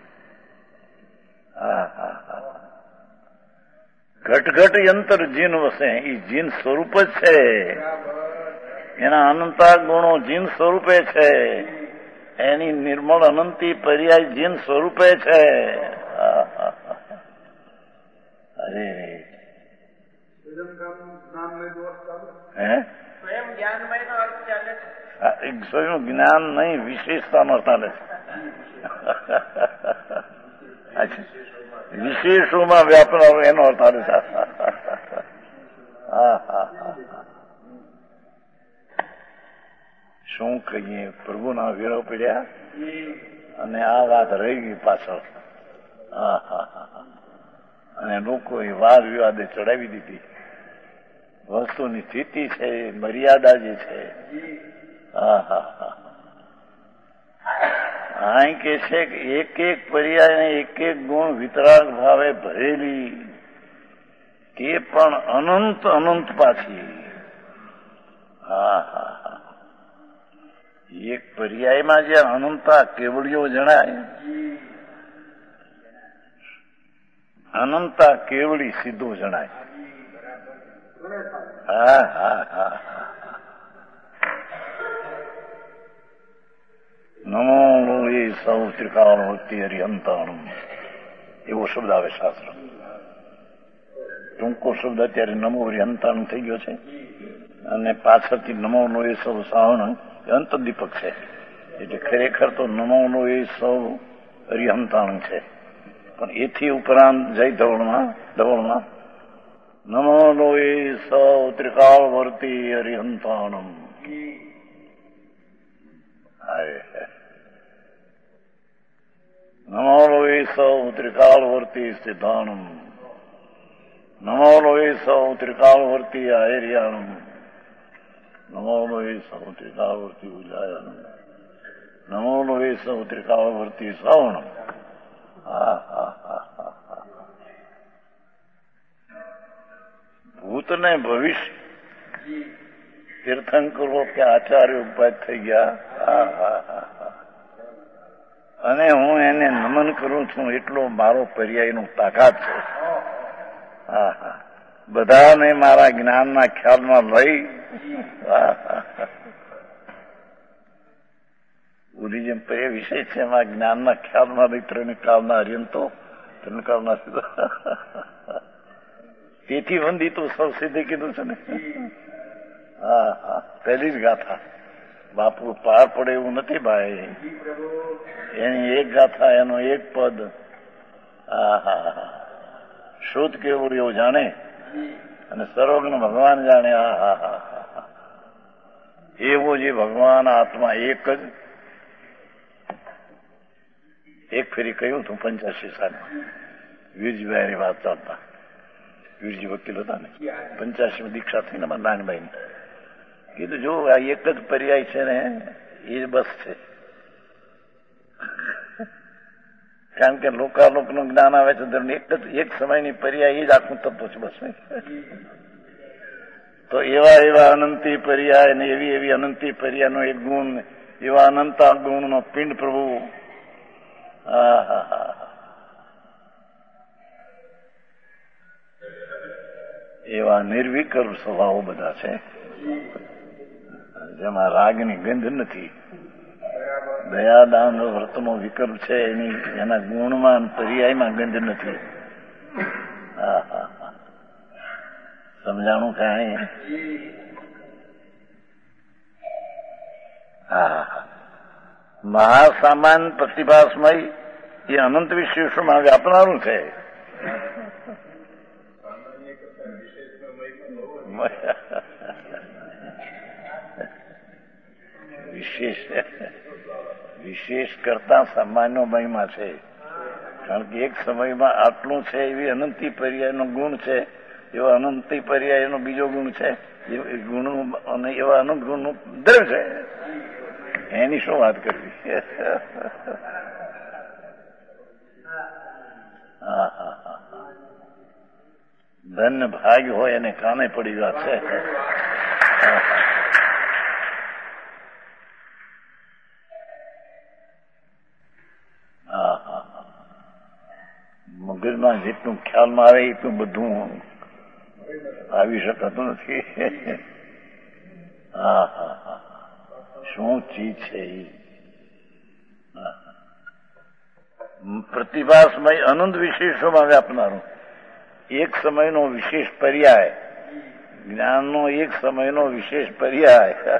ઘટઘટ યંત્ર જીન વસે એ જીન સ્વરૂપ જ છે. એના અનંતા ગુણો જીન સ્વરૂપે છે. એની નિર્મળ અનંતી પર્યાય જીન સ્વરૂપે છે. અરે સ્વયં જ્ઞાન નહીં વિશેષતાનો અર્થ ચાલે છે. વિશેષોમાં વ્યાપનારો એનો અર્થ આવે છે. શું કહીએ પ્રભુના વિરહ પડ્યા અને આ વાત રહી ગઈ પાછળ. અને લોકોએ વાદ વિવાદે ચડાવી દીધી. વસ્તુની સ્થિતિ છે મર્યાદા જે છે. અહીં કે છે કે એક એક પર્યાય એક એક ગુણ વિતરાગ ભાવે ભરેલી તે પણ અનંત અનંત પાછી. એક પર્યાયમાં જે અનંતા કેવળીઓ જણાય અનંતા કેવળી સીધું જણાય. નમો એ સૌ ત્રિકાળ ભક્તિ હરિહંતાણું એવો શબ્દ આવે શાસ્ત્ર. ટૂંકો શબ્દ અત્યારે નમો હંતાણું થઈ ગયો છે, અને પાછળથી નમોનો એ સૌ સાવણ અંતદીપક છે. એટલે ખરેખર તો નમોનો એ સૌ હરિહંતાણું છે, પણ એથી ઉપરાંત જય ધવળમાં નમોનો એ સૌ ત્રિકાળવર્તી હરિહંતાણમ. નમોનો એ સૌ ત્રિકાળવર્તી સિદ્ધાણમ. નમોનો એ સૌ ત્રિકાળવર્તી આયર્યાણમ. નમોનો એ સૌ ત્રિકાળવર્તી ઉજાયનમ. નમોનો એ સૌ ત્રિકાળવર્તી શ્રવણમ. ભૂત ને ભવિષ્ય તીર્થંકરો કે આચાર્ય ઉપાય થઈ ગયા. અને હું એને નમન કરું છું, એટલો મારો પર્યાયનો તાકાત છે. બધાને મારા જ્ઞાનના ખ્યાલમાં લઈ બુદ્ધિ જેમ પર્યાય વિષય છે, એમાં જ્ઞાનના ખ્યાલમાં લઈ ત્રણ કાળના હરિયંતો ત્રણ કાળના સીધા. તેથી વંદી તો સૌ સિદ્ધિ કીધું છે ને. પહેલી જ ગાથા. બાપુ પાર પડે એવું નથી ભાઈ. એની એક ગાથા, એનો એક પદ. શુદ્ધ કેવું એવું જાણે, અને સર્વજ્ઞ ભગવાન જાણે. એવો જે ભગવાન આત્મા એક ફેરી કહ્યું હતું 85 સાલમાં વીરજીભાઈ વાત ચાલતા. વીરજી વકીલ હતા ને, 85 દીક્ષા થઈને નાનભાઈ કીધું, જો આ એક જ પર્યાય છે ને, એ બસ છે. કારણ કે લોકાલોકનું જ્ઞાન આવે છે, એક સમયની પર્યાય એ જ આખું તત્વ છે, બસ. તો એવા અનંતી પર્યાય ને એવી અનંતી પર્યાયનો એક ગુણ, એવા અનંતા ગુણનો પિંડ પ્રભુ. એવા નિર્વિકલ્પ સ્વભાવો બધા છે, જેમાં રાગની ગંધ નથી. દયાદાન વ્રતનો વિકલ્પ છે, એના ગુણમાં પર્યાયમાં ગંધ નથી. સમજાણું કાંઈ? મહાસામાન પ્રતિભાસમય એ અનંત વિશેષોમાં વ્યાપનારું છે. વિશેષ કરતા સામાન્ય મહિમા છે. કારણ કે એક સમયમાં આટલું છે, એવી અનંતી પર્યાયનો ગુણ છે, એવા અનંતી પર્યાયનો બીજો ગુણ છે, ગુણ અને એવા અનંત ગુણનું દ્રવ્ય છે. એની શું વાત કરવી? ધન્ય ભાગ્ય હોય એને કાને પડી વાત છે. મગજમાં જેટલું ખ્યાલમાં આવે એટલું બધું આવી શકાતું નથી. શું ચીજ છે એ? પ્રતિભાસમય અનંત વિશેષોમાં વ્યાપનારું, એક સમયનો વિશેષ પર્યાય, જ્ઞાનનો એક સમયનો વિશેષ પર્યાય.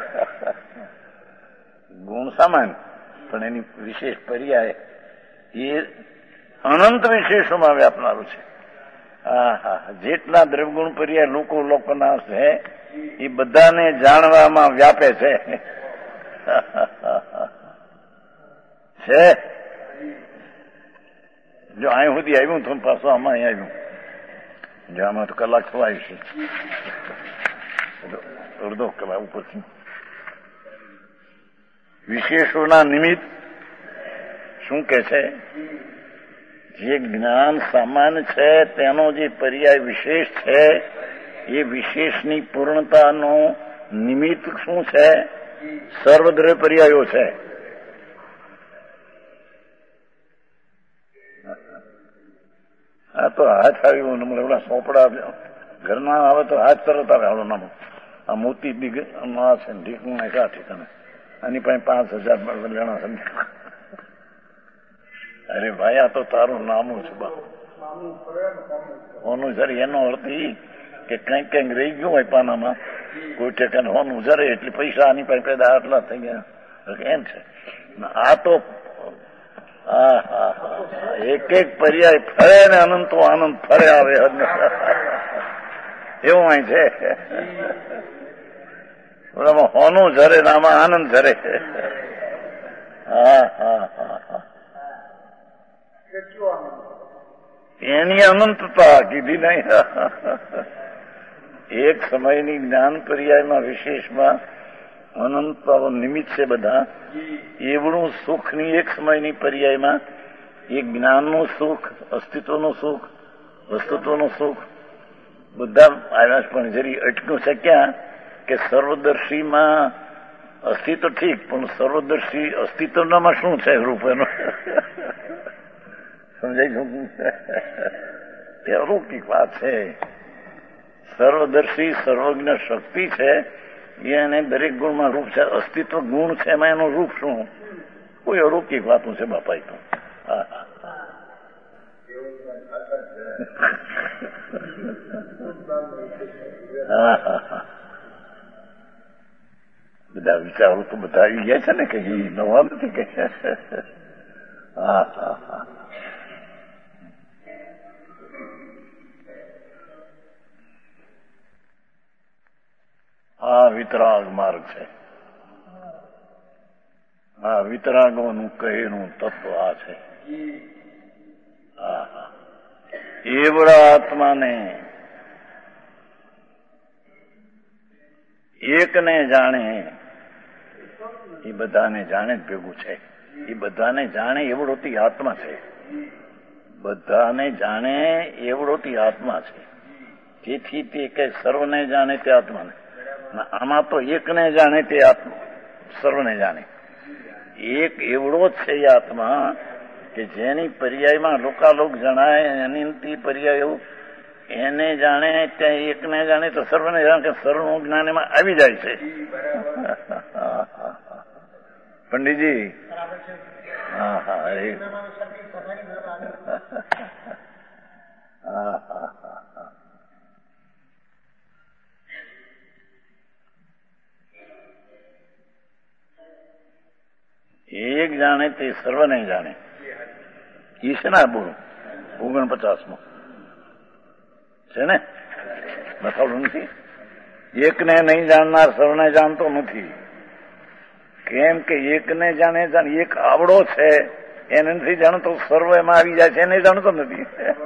ગુણ સામાન્ય, પણ એની વિશેષ પર્યાય એ અનંત વિશેષોમાં વ્યાપનારું છે. જેટલા દ્રવગુણ પર્યાય લોકોના છે, એ બધાને જાણવામાં વ્યાપે છે. જો અહીં સુધી આવ્યું તો પાછું આમાં અહીં આવ્યું. જો આમાં તો કલાક તો આવી છે, અડધો કલાક ઉપરથી. વિશેષોના નિમિત્ત શું કે છે? જે જ્ઞાન સામાન્ય છે તેનો જે પર્યાય વિશેષ છે, એ વિશેષની પૂર્ણતાનો નિમિત્ત શું છે? સર્વદ્રવ્ય પર્યાયો છે. આ તો હાથ આવ્યું, એવડા સોપડા ઘરમાં આવે તો હાથ તરત આવે. આવડો નામ આ મોતી છે ઢીકું નાખ્યા ઠીકાને, આની પાસે 5000 લેણા સમજ. અરે ભાઈ, આ તો તારું નામું છે બા. હોનું ઝરે એનો અર્થ એ કે કંઈક કંઈક રહી ગયું હોય પાનામાં, કોઈ ઠેકાને હોનું ઝરે એટલે પૈસા આની પાસે પેદા આટલા થઈ ગયા એમ છે. આ તો એક એક પર્યાય ફરે ને અનંતો આનંદ ફરે આવે એવું અહીં છે. હોનું ઝરે ને આમાં આનંદ ઝરે. એની અનંતતા કીધી નહીં. એક સમયની જ્ઞાન પર્યાયમાં વિશેષમાં અનંતતાનો નિમિત્ત છે બધા. એવડું સુખની એક સમયની પર્યાયમાં એક જ્ઞાનનું સુખ, અસ્તિત્વનું સુખ, વસ્તુત્વનું સુખ બધા આવ્યા પણ જરી અટક્યું છે ક્યાં કે સર્વદર્શીમાં અસ્તિત્વ ઠીક, પણ સર્વદર્શી અસ્તિત્વનામાં શું છે રૂપ એનું સમજાય શું તે અલૌકિક વાત છે. સર્વદર્શી સર્વજ્ઞ શક્તિ છે એને દરેક ગુણમાં રૂપ છે. અસ્તિત્વ ગુણ છે એમાં એનું રૂપ શું? કોઈ અલૌકિક વાતું છે બાપા. તો બધા વિચારો તો બધા આવી ગયા છે ને કે નવા નથી કે. આ વિતરાગ માર્ગ છે. આ વિતરાગોનું કહેનું તત્વ આ છે. એવડા આત્માને એકને જાણે એ બધાને જાણે જ ભેગું છે. એ બધાને જાણે એવડોથી આત્મા છે. બધાને જાણે એવડોથી આત્મા છે. તેથી તે કઈ સર્વને જાણે તે આત્માને, આમાં તો એકને જાણે તે આત્મા સર્વને જાણે. એક એવડો જ છે એ આત્મા કે જેની પર્યાયમાં લોકાલોક જણાય, એની પર્યાય એવું એને જાણે ત્યાં એકને જાણે તો સર્વને જાણે કે સર્વનું જ્ઞાન એમાં આવી જાય છે. પંડિતજી એક જાણે તે સર્વને જાણે. ઈ છે ને બોલું 49 છે ને, બતાવડું નથી. એકને નહીં જાણનાર સર્વને જાણતો નથી. કેમ કે એકને જાણે એક આવડો છે એને નથી જાણતો, સર્વ એમાં આવી જાય છે એને જાણતો નથી.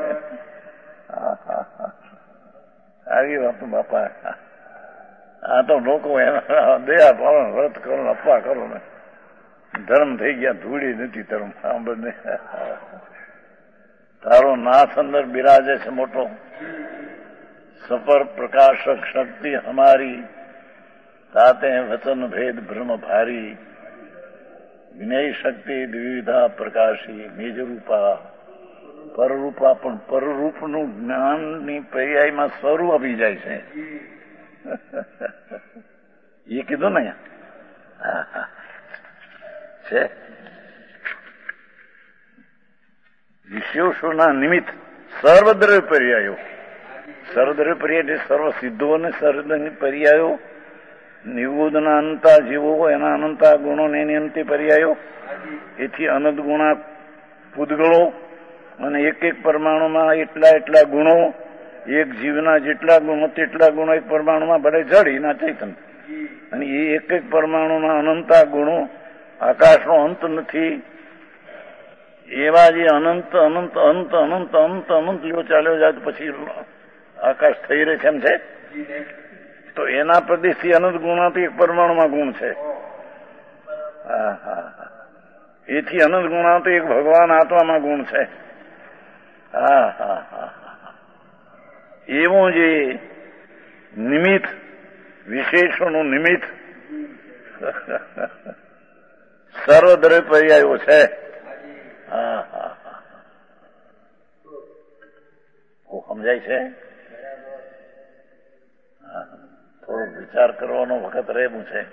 આવી વાત બાપા. આ તો લોકો દયા પાલન વ્રત કરો અપવા કરો ને ધર્મ થઈ ગયા, ધૂળી નથી ધર્મ. સાંભળને તારો નાથ અંદર બિરાજે છે મોટો, સફર પ્રકાશક શક્તિ હમારી, તાતે વચન ભેદ ભ્રમ ભારી, જ્ઞેય શક્તિ દ્વિવિધા પ્રકાશી, નિજ રૂપા પરરૂપા. પણ પરરૂપનું જ્ઞાનની પર્યાયમાં સ્વરૂપ આવી જાય છે. એ કીધું ને અહીંયા છે. વિશેષોના નિમિત્ત સર્વદ્રવ્ય પર્યાયો. સર્વદ્રવ્ય પર્યાય એટલે સર્વ સિદ્ધો અને સર્વ પર્યાયો, નિવોદના અનંતા જીવો એના અનંતા ગુણો ને એની અંતે પર્યાયો. એથી અનંત ગુણા પૂદગળો અને એક એક પરમાણુમાં એટલા એટલા ગુણો, એક જીવના જેટલા ગુણો તેટલા ગુણો એક પરમાણુમાં ભલે જડ એના ચૈતન. અને એ એક એક પરમાણુમાં અનંતા ગુણો, આકાશનો અંત નથી. એવા જે અનંત અનંત અનંત અનંત અનંત અનંત લ્યો ચાલ્યો જાય પછી આકાશ થઈ રહે છે એમ છે. તો એના પ્રદેશથી અનંત ગુણાથી એક પરમાણુમાં ગુણ છે. એથી અનંત ગુણાથી એક ભગવાન આત્મામાં ગુણ છે. એવું જે નિમિત્ત, વિશેષોનું નિમિત્ત સર્વદ્રવ્ય પર્યાયો છે. સમજાય છે? થોડો વિચાર કરવાનો વખત રહેવું છે.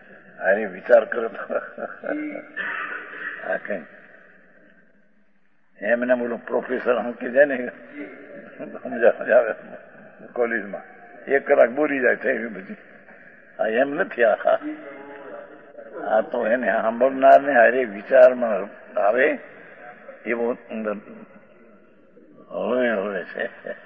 અરે વિચાર કરો તો આ કઈ એમને બોલું પ્રોફેસર હંકી જાય ને સમજાવે કોલેજમાં 1 કલાક બોલી જાય છે એવી બધી. આ એમ નથી. આ તો એને સાંભળનાર ને હરેક વિચારમાં આવે એવો અંદર હળવે છે.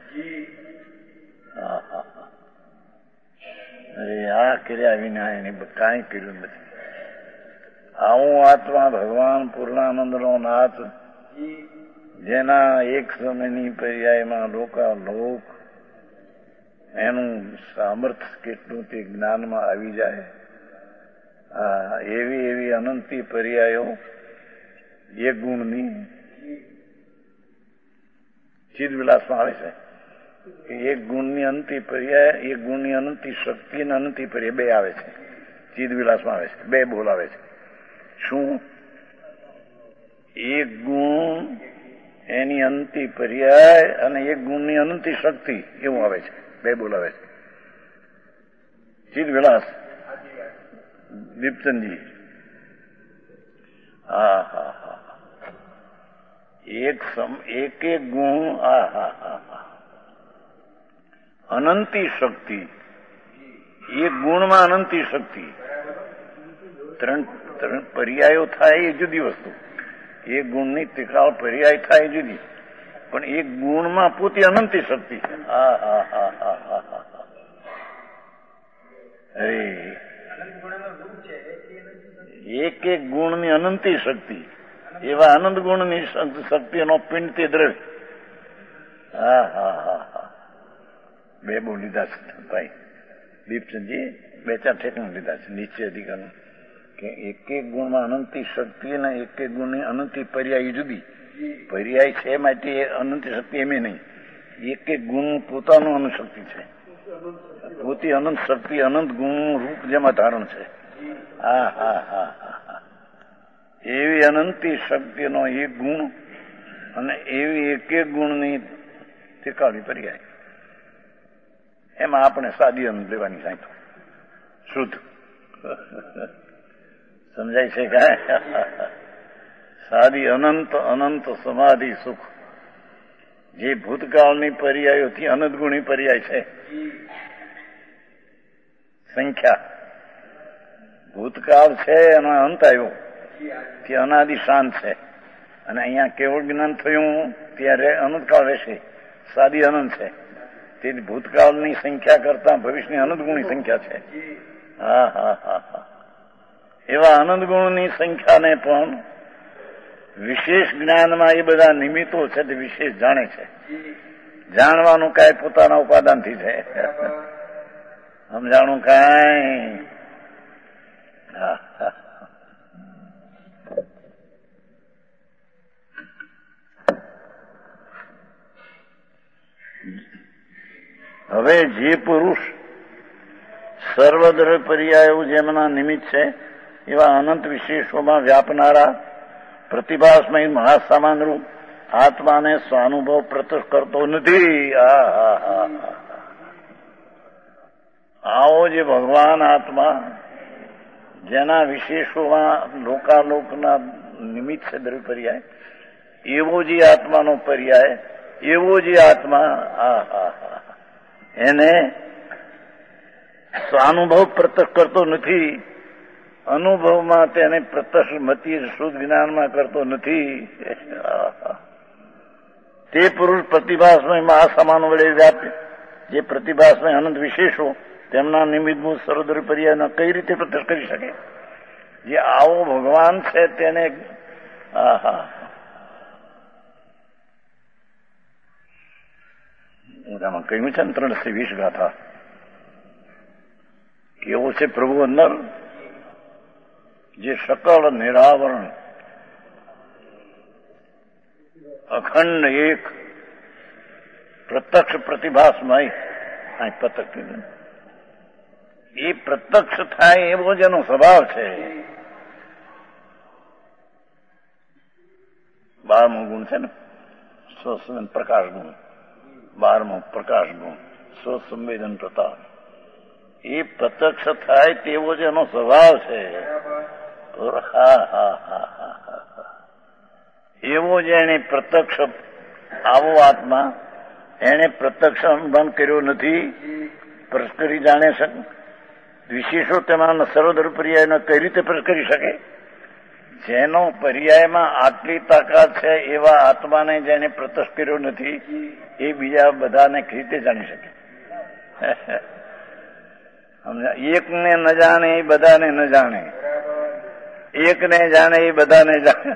આ કર્યા વિના એને કાંઈ કર્યું નથી. આવું આત્મા ભગવાન પૂર્ણાનંદનો નાથ, જેના એક સમયની પર્યાયમાં લોક એનું સામર્થ્ય કેટલું તે જ્ઞાનમાં આવી જાય. એવી અનંતી પર્યાયો એક ગુણની ચિદવિલાસમાં આવે છે. એક ગુણની અનંતી પર્યાય, એક ગુણની અનંતી શક્તિ અને અનંતી પર્યાય 2 આવે છે. ચિદવિલાસમાં આવે છે, 2 બોલાવે છે. શું? એક ગુણ એની અનંતી પર્યાય અને એક ગુણની અનંતી શક્તિ, એવું આવે છે. 2 બોલાવે છે. ચિદવિલાસ દીપચંદજી. એક ગુણ. અનંતી શક્તિ, એક ગુણમાં અનંતી શક્તિ. 3 પર્યાયો થાય એ જુદી વસ્તુ. એક ગુણની ત્રિકાળ પર્યાય થાય જુદી, પણ એક ગુણમાં પોતે અનંતી શક્તિ છે. એક ગુણની અનંતી શક્તિ, એવા અનંત ગુણની શક્તિનો પિંડ તે દ્રવ્ય. 2 બહુ લીધા છે ભાઈ દીપચંદજી, 2-4 ઠેકાણા લીધા છે નીચે અધિકારનું, કે એક ગુણમાં અનંતી શક્તિ અને એક ગુણની અનંતી પર્યાય જુદી. પર્યાય છે માટે અનંતી શક્તિ એમ નહીં. એક ગુણ પોતાનું અનંત શક્તિ છે. પોતે અનંત શક્તિ અનંત ગુણનું રૂપ જેમાં ધારણ છે. એવી અનંતી શક્તિનો એક ગુણ અને એવી એક ગુણની ત્રિકાળી પર્યાય. એમાં આપણે સાદી અનંત લેવાની સાંઈ શુદ્ધ સમજાય છે કે સાદી અનંત સમાધિ સુખ, જે ભૂતકાળની પર્યાયોથી અનંત ગુણી પર્યાય છે. સંખ્યા ભૂતકાળ છે એનો અંત આવ્યો, તે અનાદિ શાંત છે. અને અહીંયા કેવળ જ્ઞાન થયું ત્યારે અનંતકાળ રહેશે. સાદી અનંત છે. તેથી ભૂતકાળની સંખ્યા કરતા ભવિષ્યની અનંત ગુણની સંખ્યા છે. એવા અનંત ગુણની સંખ્યાને પણ વિશેષ જ્ઞાનમાં એ બધા નિમિત્તો છે તે વિશેષ જાણે છે. જાણવાનું કાંઈ પોતાના ઉપાદાનથી છે, સમજાણું કાંઈ. હવે જે પુરુષ સર્વદ્ર પર્યાયો જેમના નિમિત્ત છે એવા અનંત વિશેષોમાં વ્યાપનારા પ્રતિભાસમય મહાસામાન રૂપ આત્માને સ્વાનુભવ પ્રત્યક્ષ કરતો નથી. આવો જે ભગવાન આત્મા જેના વિશેષોમાં લોકાલોકના નિમિત્ત છે દ્રવ્ય પર્યાય, એવો જે આત્માનો પર્યાય, એવો જે આત્મા એને સ્વાનુભવ પ્રત્યક્ષ કરતો નથી. અનુભવમાં તેને પ્રત્યક્ષ મતિ શુદ્ધ જ્ઞાનમાં કરતો નથી. તે પુરુષ પ્રતિભાસમય મહાસમાન વડે વ્યાપ્ય, જે પ્રતિભાસમય અનંત વિશેષો તેમના નિમિત્તભૂત સર્વદ્ર પર્યાયના કઈ રીતે પ્રત્યક્ષ કરી શકે? જે આવો ભગવાન છે તેને એમાં કહ્યું છે ને 320 ગાથા. કેવો છે પ્રભુ અંદર, જે સકળ નિરાવરણ અખંડ એક પ્રત્યક્ષ પ્રતિભાસમય. પ્રત્યક્ષ એ પ્રત્યક્ષ થાય એવો જ એનો સ્વભાવ છે. 12મો ગુણ છે ને સ્વસંવેદન પ્રકાશ ગુણ, 12મો પ્રકાશ ગુણ સ્વસંવેદન પ્રતાપ. એ પ્રત્યક્ષ થાય તેવો જ એનો સ્વભાવ છે. એવો જ એને પ્રત્યક્ષ આવો આત્મા એને પ્રત્યક્ષ અનુભવ કર્યો નથી, પ્રશ્ન કરી જાણે શકે, વિશેષો તેમાં સર્વદર પર્યાયનો કઈ રીતે પ્રશ્ન કરી શકે? જેનો પર્યાયમાં આટલી તાકાત છે એવા આત્માને જેને પ્રત્યક્ષ કર્યો નથી એ બીજા બધાને કઈ રીતે જાણી શકે? એકને ન જાણે એ બધાને ન જાણે, એકને જાણે એ બધાને જાણે.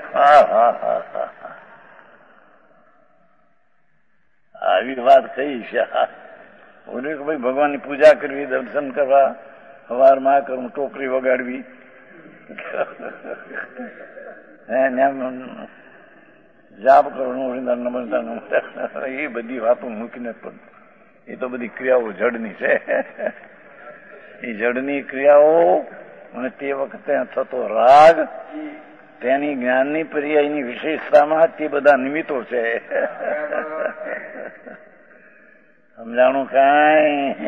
આવી વાત કઈ છે? બોલે કે ભાઈ ભગવાનની પૂજા કરવી, દર્શન કરવા, સવારમાં કરું, ટોકરી વગાડવી, જાપ કરવાનું, નમસ્કાર નમસ્કાર, એ બધી વાતો મૂકીને પણ એ તો બધી ક્રિયાઓ જડની છે. એ જડની ક્રિયાઓ અને તે વખતે થતો રાગ, તેની જ્ઞાનની પર્યાયની વિશેષતામાં તે બધા નિમિત્તો છે. સમજાણું કાંઈ?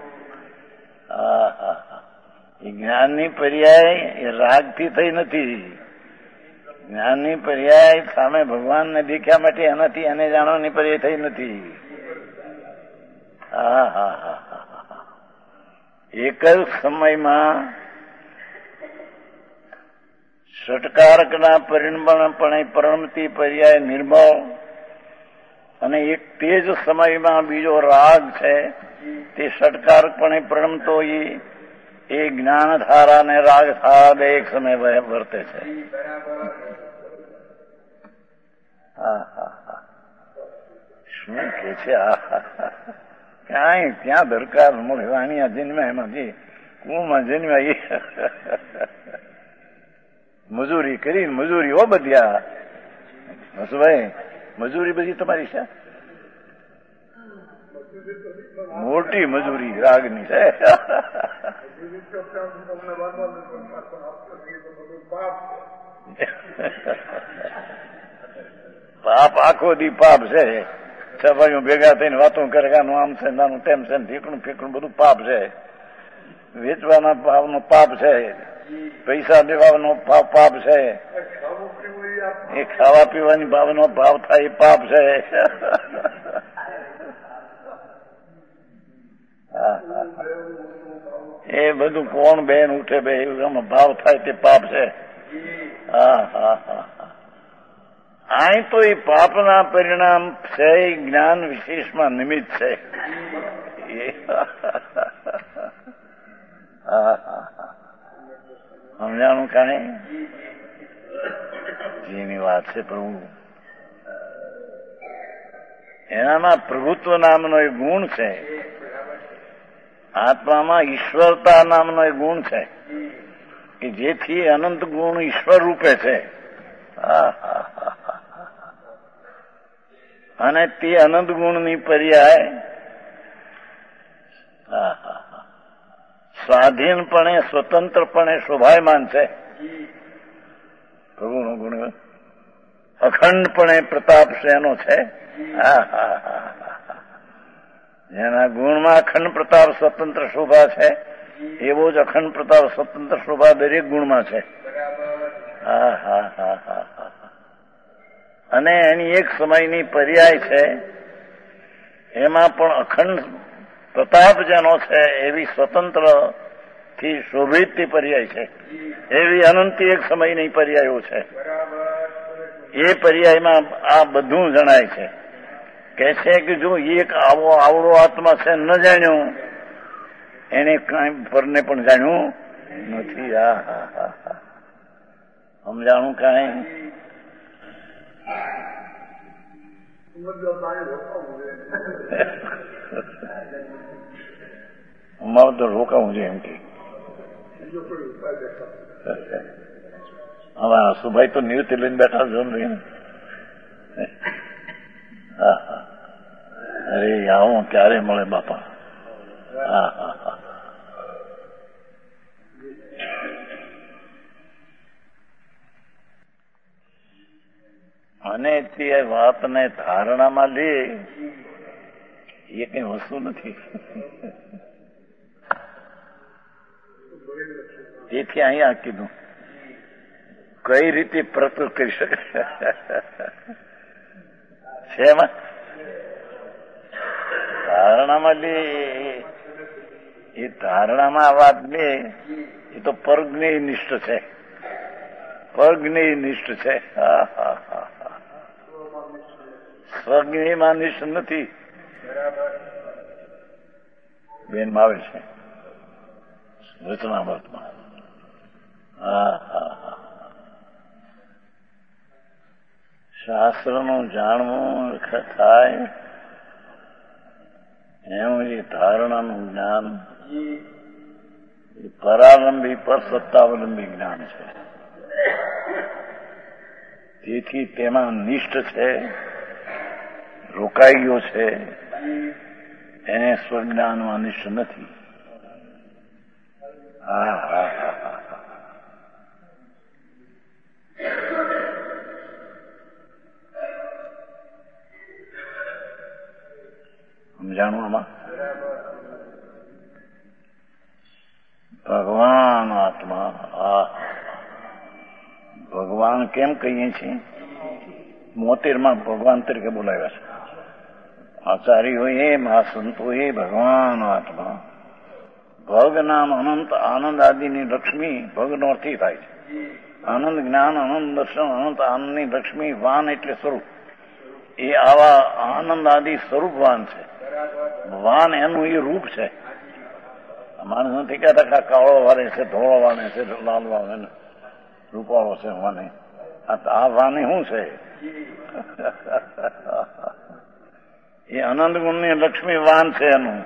એ જ્ઞાનની પર્યાય એ રાગથી થઈ નથી. જ્ઞાનની પર્યાય સામે ભગવાનને દેખ્યા માટે એનાથી એને જાણવાની પર્યાય થઈ નથી. એક જ સમયમાં ષટકારકના પરિણમપણે પરિણમતી પર્યાય નિર્મળ, અને એક તે જ સમયમાં બીજો રાગ છે તે ષટકારકપણે પરિણમતો એ જ્ઞાનધારા અને રાગધારા બે એક સમય વર્તે છે. શું કે છે? ક્યાંય ત્યાં દરકાર મળે. વાણિયા જન્મ્યા એમાંથી કુમાં જન્મ્યા એ મજૂરી કરીને મજૂરી હો બધ્યા. હસુભાઈ મજૂરી બધી તમારી છે, મોટી મજૂરી રાગની છે. પાપ આખો દી પાપ છે. છ ભાઈઓ ભેગા થઈને વાતો કરે, આમ છે, નાનું તેમ છે, ફીકણું ફીકણું બધું પાપ છે. વેચવાના ભાવનો પાપ છે, પૈસા દેવાનો પાપ છે, એ ખાવા પીવાની ભાવનો ભાવ થાય એ પાપ છે. એ બધું કોણ બેન ઉઠે બે એમાં ભાવ થાય તે પાપ છે. અહીં તો એ પાપના પરિણામ છે, જ્ઞાન વિશેષમાં નિમિત્ત છે. સમજાણું કાંઈ? જેની વાત છે પ્રભુ, એનામાં પ્રભુત્વ નામનો એક ગુણ છે, આત્મામાં ઈશ્વરતા નામનો એક ગુણ છે કે જેથી અનંત ગુણ ઈશ્વર રૂપે છે. અને તે અનંત ગુણની પર્યાય સ્વાધીનપણે સ્વતંત્રપણે શોભાયમાન છે. પ્રભુનો ગુણ અખંડપણે પ્રતાપ શેનો છે. જેના ગુણમાં અખંડ પ્રતાપ સ્વતંત્ર શોભા છે એવો જ અખંડ પ્રતાપ સ્વતંત્ર શોભા દરેક ગુણમાં છે. અને એની એક સમયની પર્યાય છે, એમાં પણ અખંડ પ્રતાપ જેનો છે એવી સ્વતંત્ર થી શોભિત પર્યાય છે. એવી અનંત એક સમયની પર્યાયો છે. એ પર્યાયમાં આ બધું જણાય છે. કે છે કે જો એક આવડો આત્મા છે ન જાણ્યું એને કાંઈ પરને પણ જાણ્યું નથી. સમજાણું કાંઈ? અમારે તો રોકાવું છે એમ કે હવે સુભાઈ તો નિવૃત્તિ લઈને બેઠા છો ને. અરે આવું ક્યારે મળે બાપા? અને તે વાતને ધારણામાં લે એ કઈ વસ્તુ નથી. તેથી અહીંયા કીધું કઈ રીતે પ્રકૃત કરી શકે છે એમાં ધારણામાં લે એ ધારણામાં આ વાત લે એ તો પરજ્ઞેય નિષ્ઠ છે, પરજ્ઞેય નિષ્ઠ છે. સ્વજ્ઞેયમાં નિષ્ઠ નથી. બેન આવે છે વચનામૃતમાં. શાસ્ત્રનું જાણવું થાય એમ એ ધારણાનું જ્ઞાન એ પરાવલંબી પર સત્તાવલંબી જ્ઞાન છે. તેથી તેમાં નિષ્ઠ છે, રોકાઈ ગયો છે, એને સ્વજ્ઞાનમાં નિષ્ઠ નથી. સમજાણું આમાં? ભગવાન આત્મા. ભગવાન કેમ કહીએ છીએ? 73માં ભગવાન તરીકે બોલાવ્યા છે. આચાર્યોએ મહાસંતોએ ભગવાન આત્મા. ભગ નામ અનંત આનંદ આદિની લક્ષ્મી ભગનો અર્થી થાય છે. આનંદ જ્ઞાન, આનંદ દર્શન, અનંત આનંદની લક્ષ્મી. વાન એટલે સ્વરૂપ. એ આવા આનંદ આદિ સ્વરૂપવાન છે. વાન એનું એ રૂપ છે. માણસ નથી કહેતા કાળો વારે છે, ધોળો વાને છે, લાલ વાને, રૂપાળો છે વાને. આ વાને શું છે? એ આનંદ ગુણની લક્ષ્મી વાન છે એનું.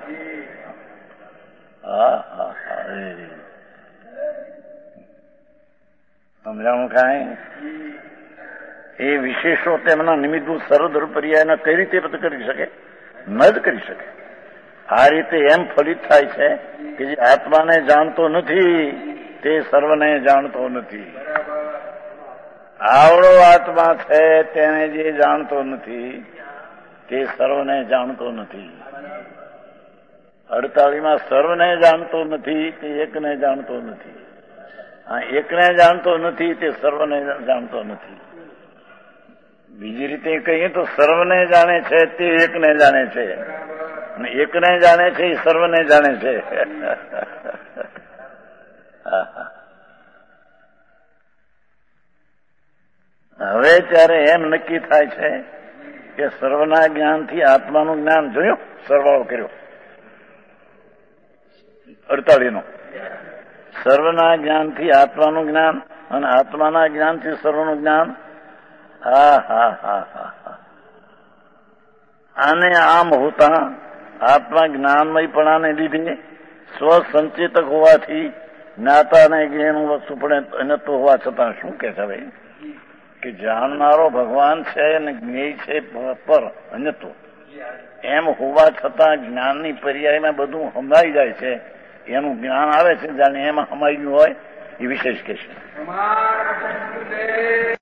સમજાણું કાંઈ? એ વિશેષો તેમના નિમિત્તભૂત સર્વધર્મ પર્યાયના કઈ રીતે રદ કરી શકે? ન જ કરી શકે. આ રીતે એમ ફલિત થાય છે કે જે આત્માને જાણતો નથી તે સર્વને જાણતો નથી. આવડો આત્મા છે તેને જે જાણતો નથી તે સર્વને જાણતો નથી. 48માં સર્વને જાણતો નથી તે એકને જાણતો નથી. આ એકને જાણતો નથી તે સર્વને જાણતો નથી. બીજી રીતે કહીએ તો સર્વને જાણે છે તે એકને જાણે છે, અને એકને જાણે છે એ સર્વને જાણે છે. હવે ત્યારે એમ નક્કી થાય છે કે સર્વના જ્ઞાનથી આત્માનું જ્ઞાન જોયું, સરવાળો કર્યો 48નો. સર્વના જ્ઞાનથી આત્માનું જ્ઞાન અને આત્માના જ્ઞાનથી સર્વનું જ્ઞાન. આને આમ હોતા આત્મા જ્ઞાનમયપણાને લીધે સ્વસંચેતક હોવાથી જ્ઞાતાને જ્ઞાન વસ્તુ પણ અનત્વ હોવા છતાં શું કે છે ભાઈ કે જાણનારો ભગવાન છે અને જ્ઞેય છે પર અન્યત્વ. એમ હોવા છતાં જ્ઞાનની પર્યાયમાં બધું હમાઈ જાય છે. એનું જ્ઞાન આવે છે જાણે એમાં હમાઈ ગયું હોય એ વિશેષ કે છે.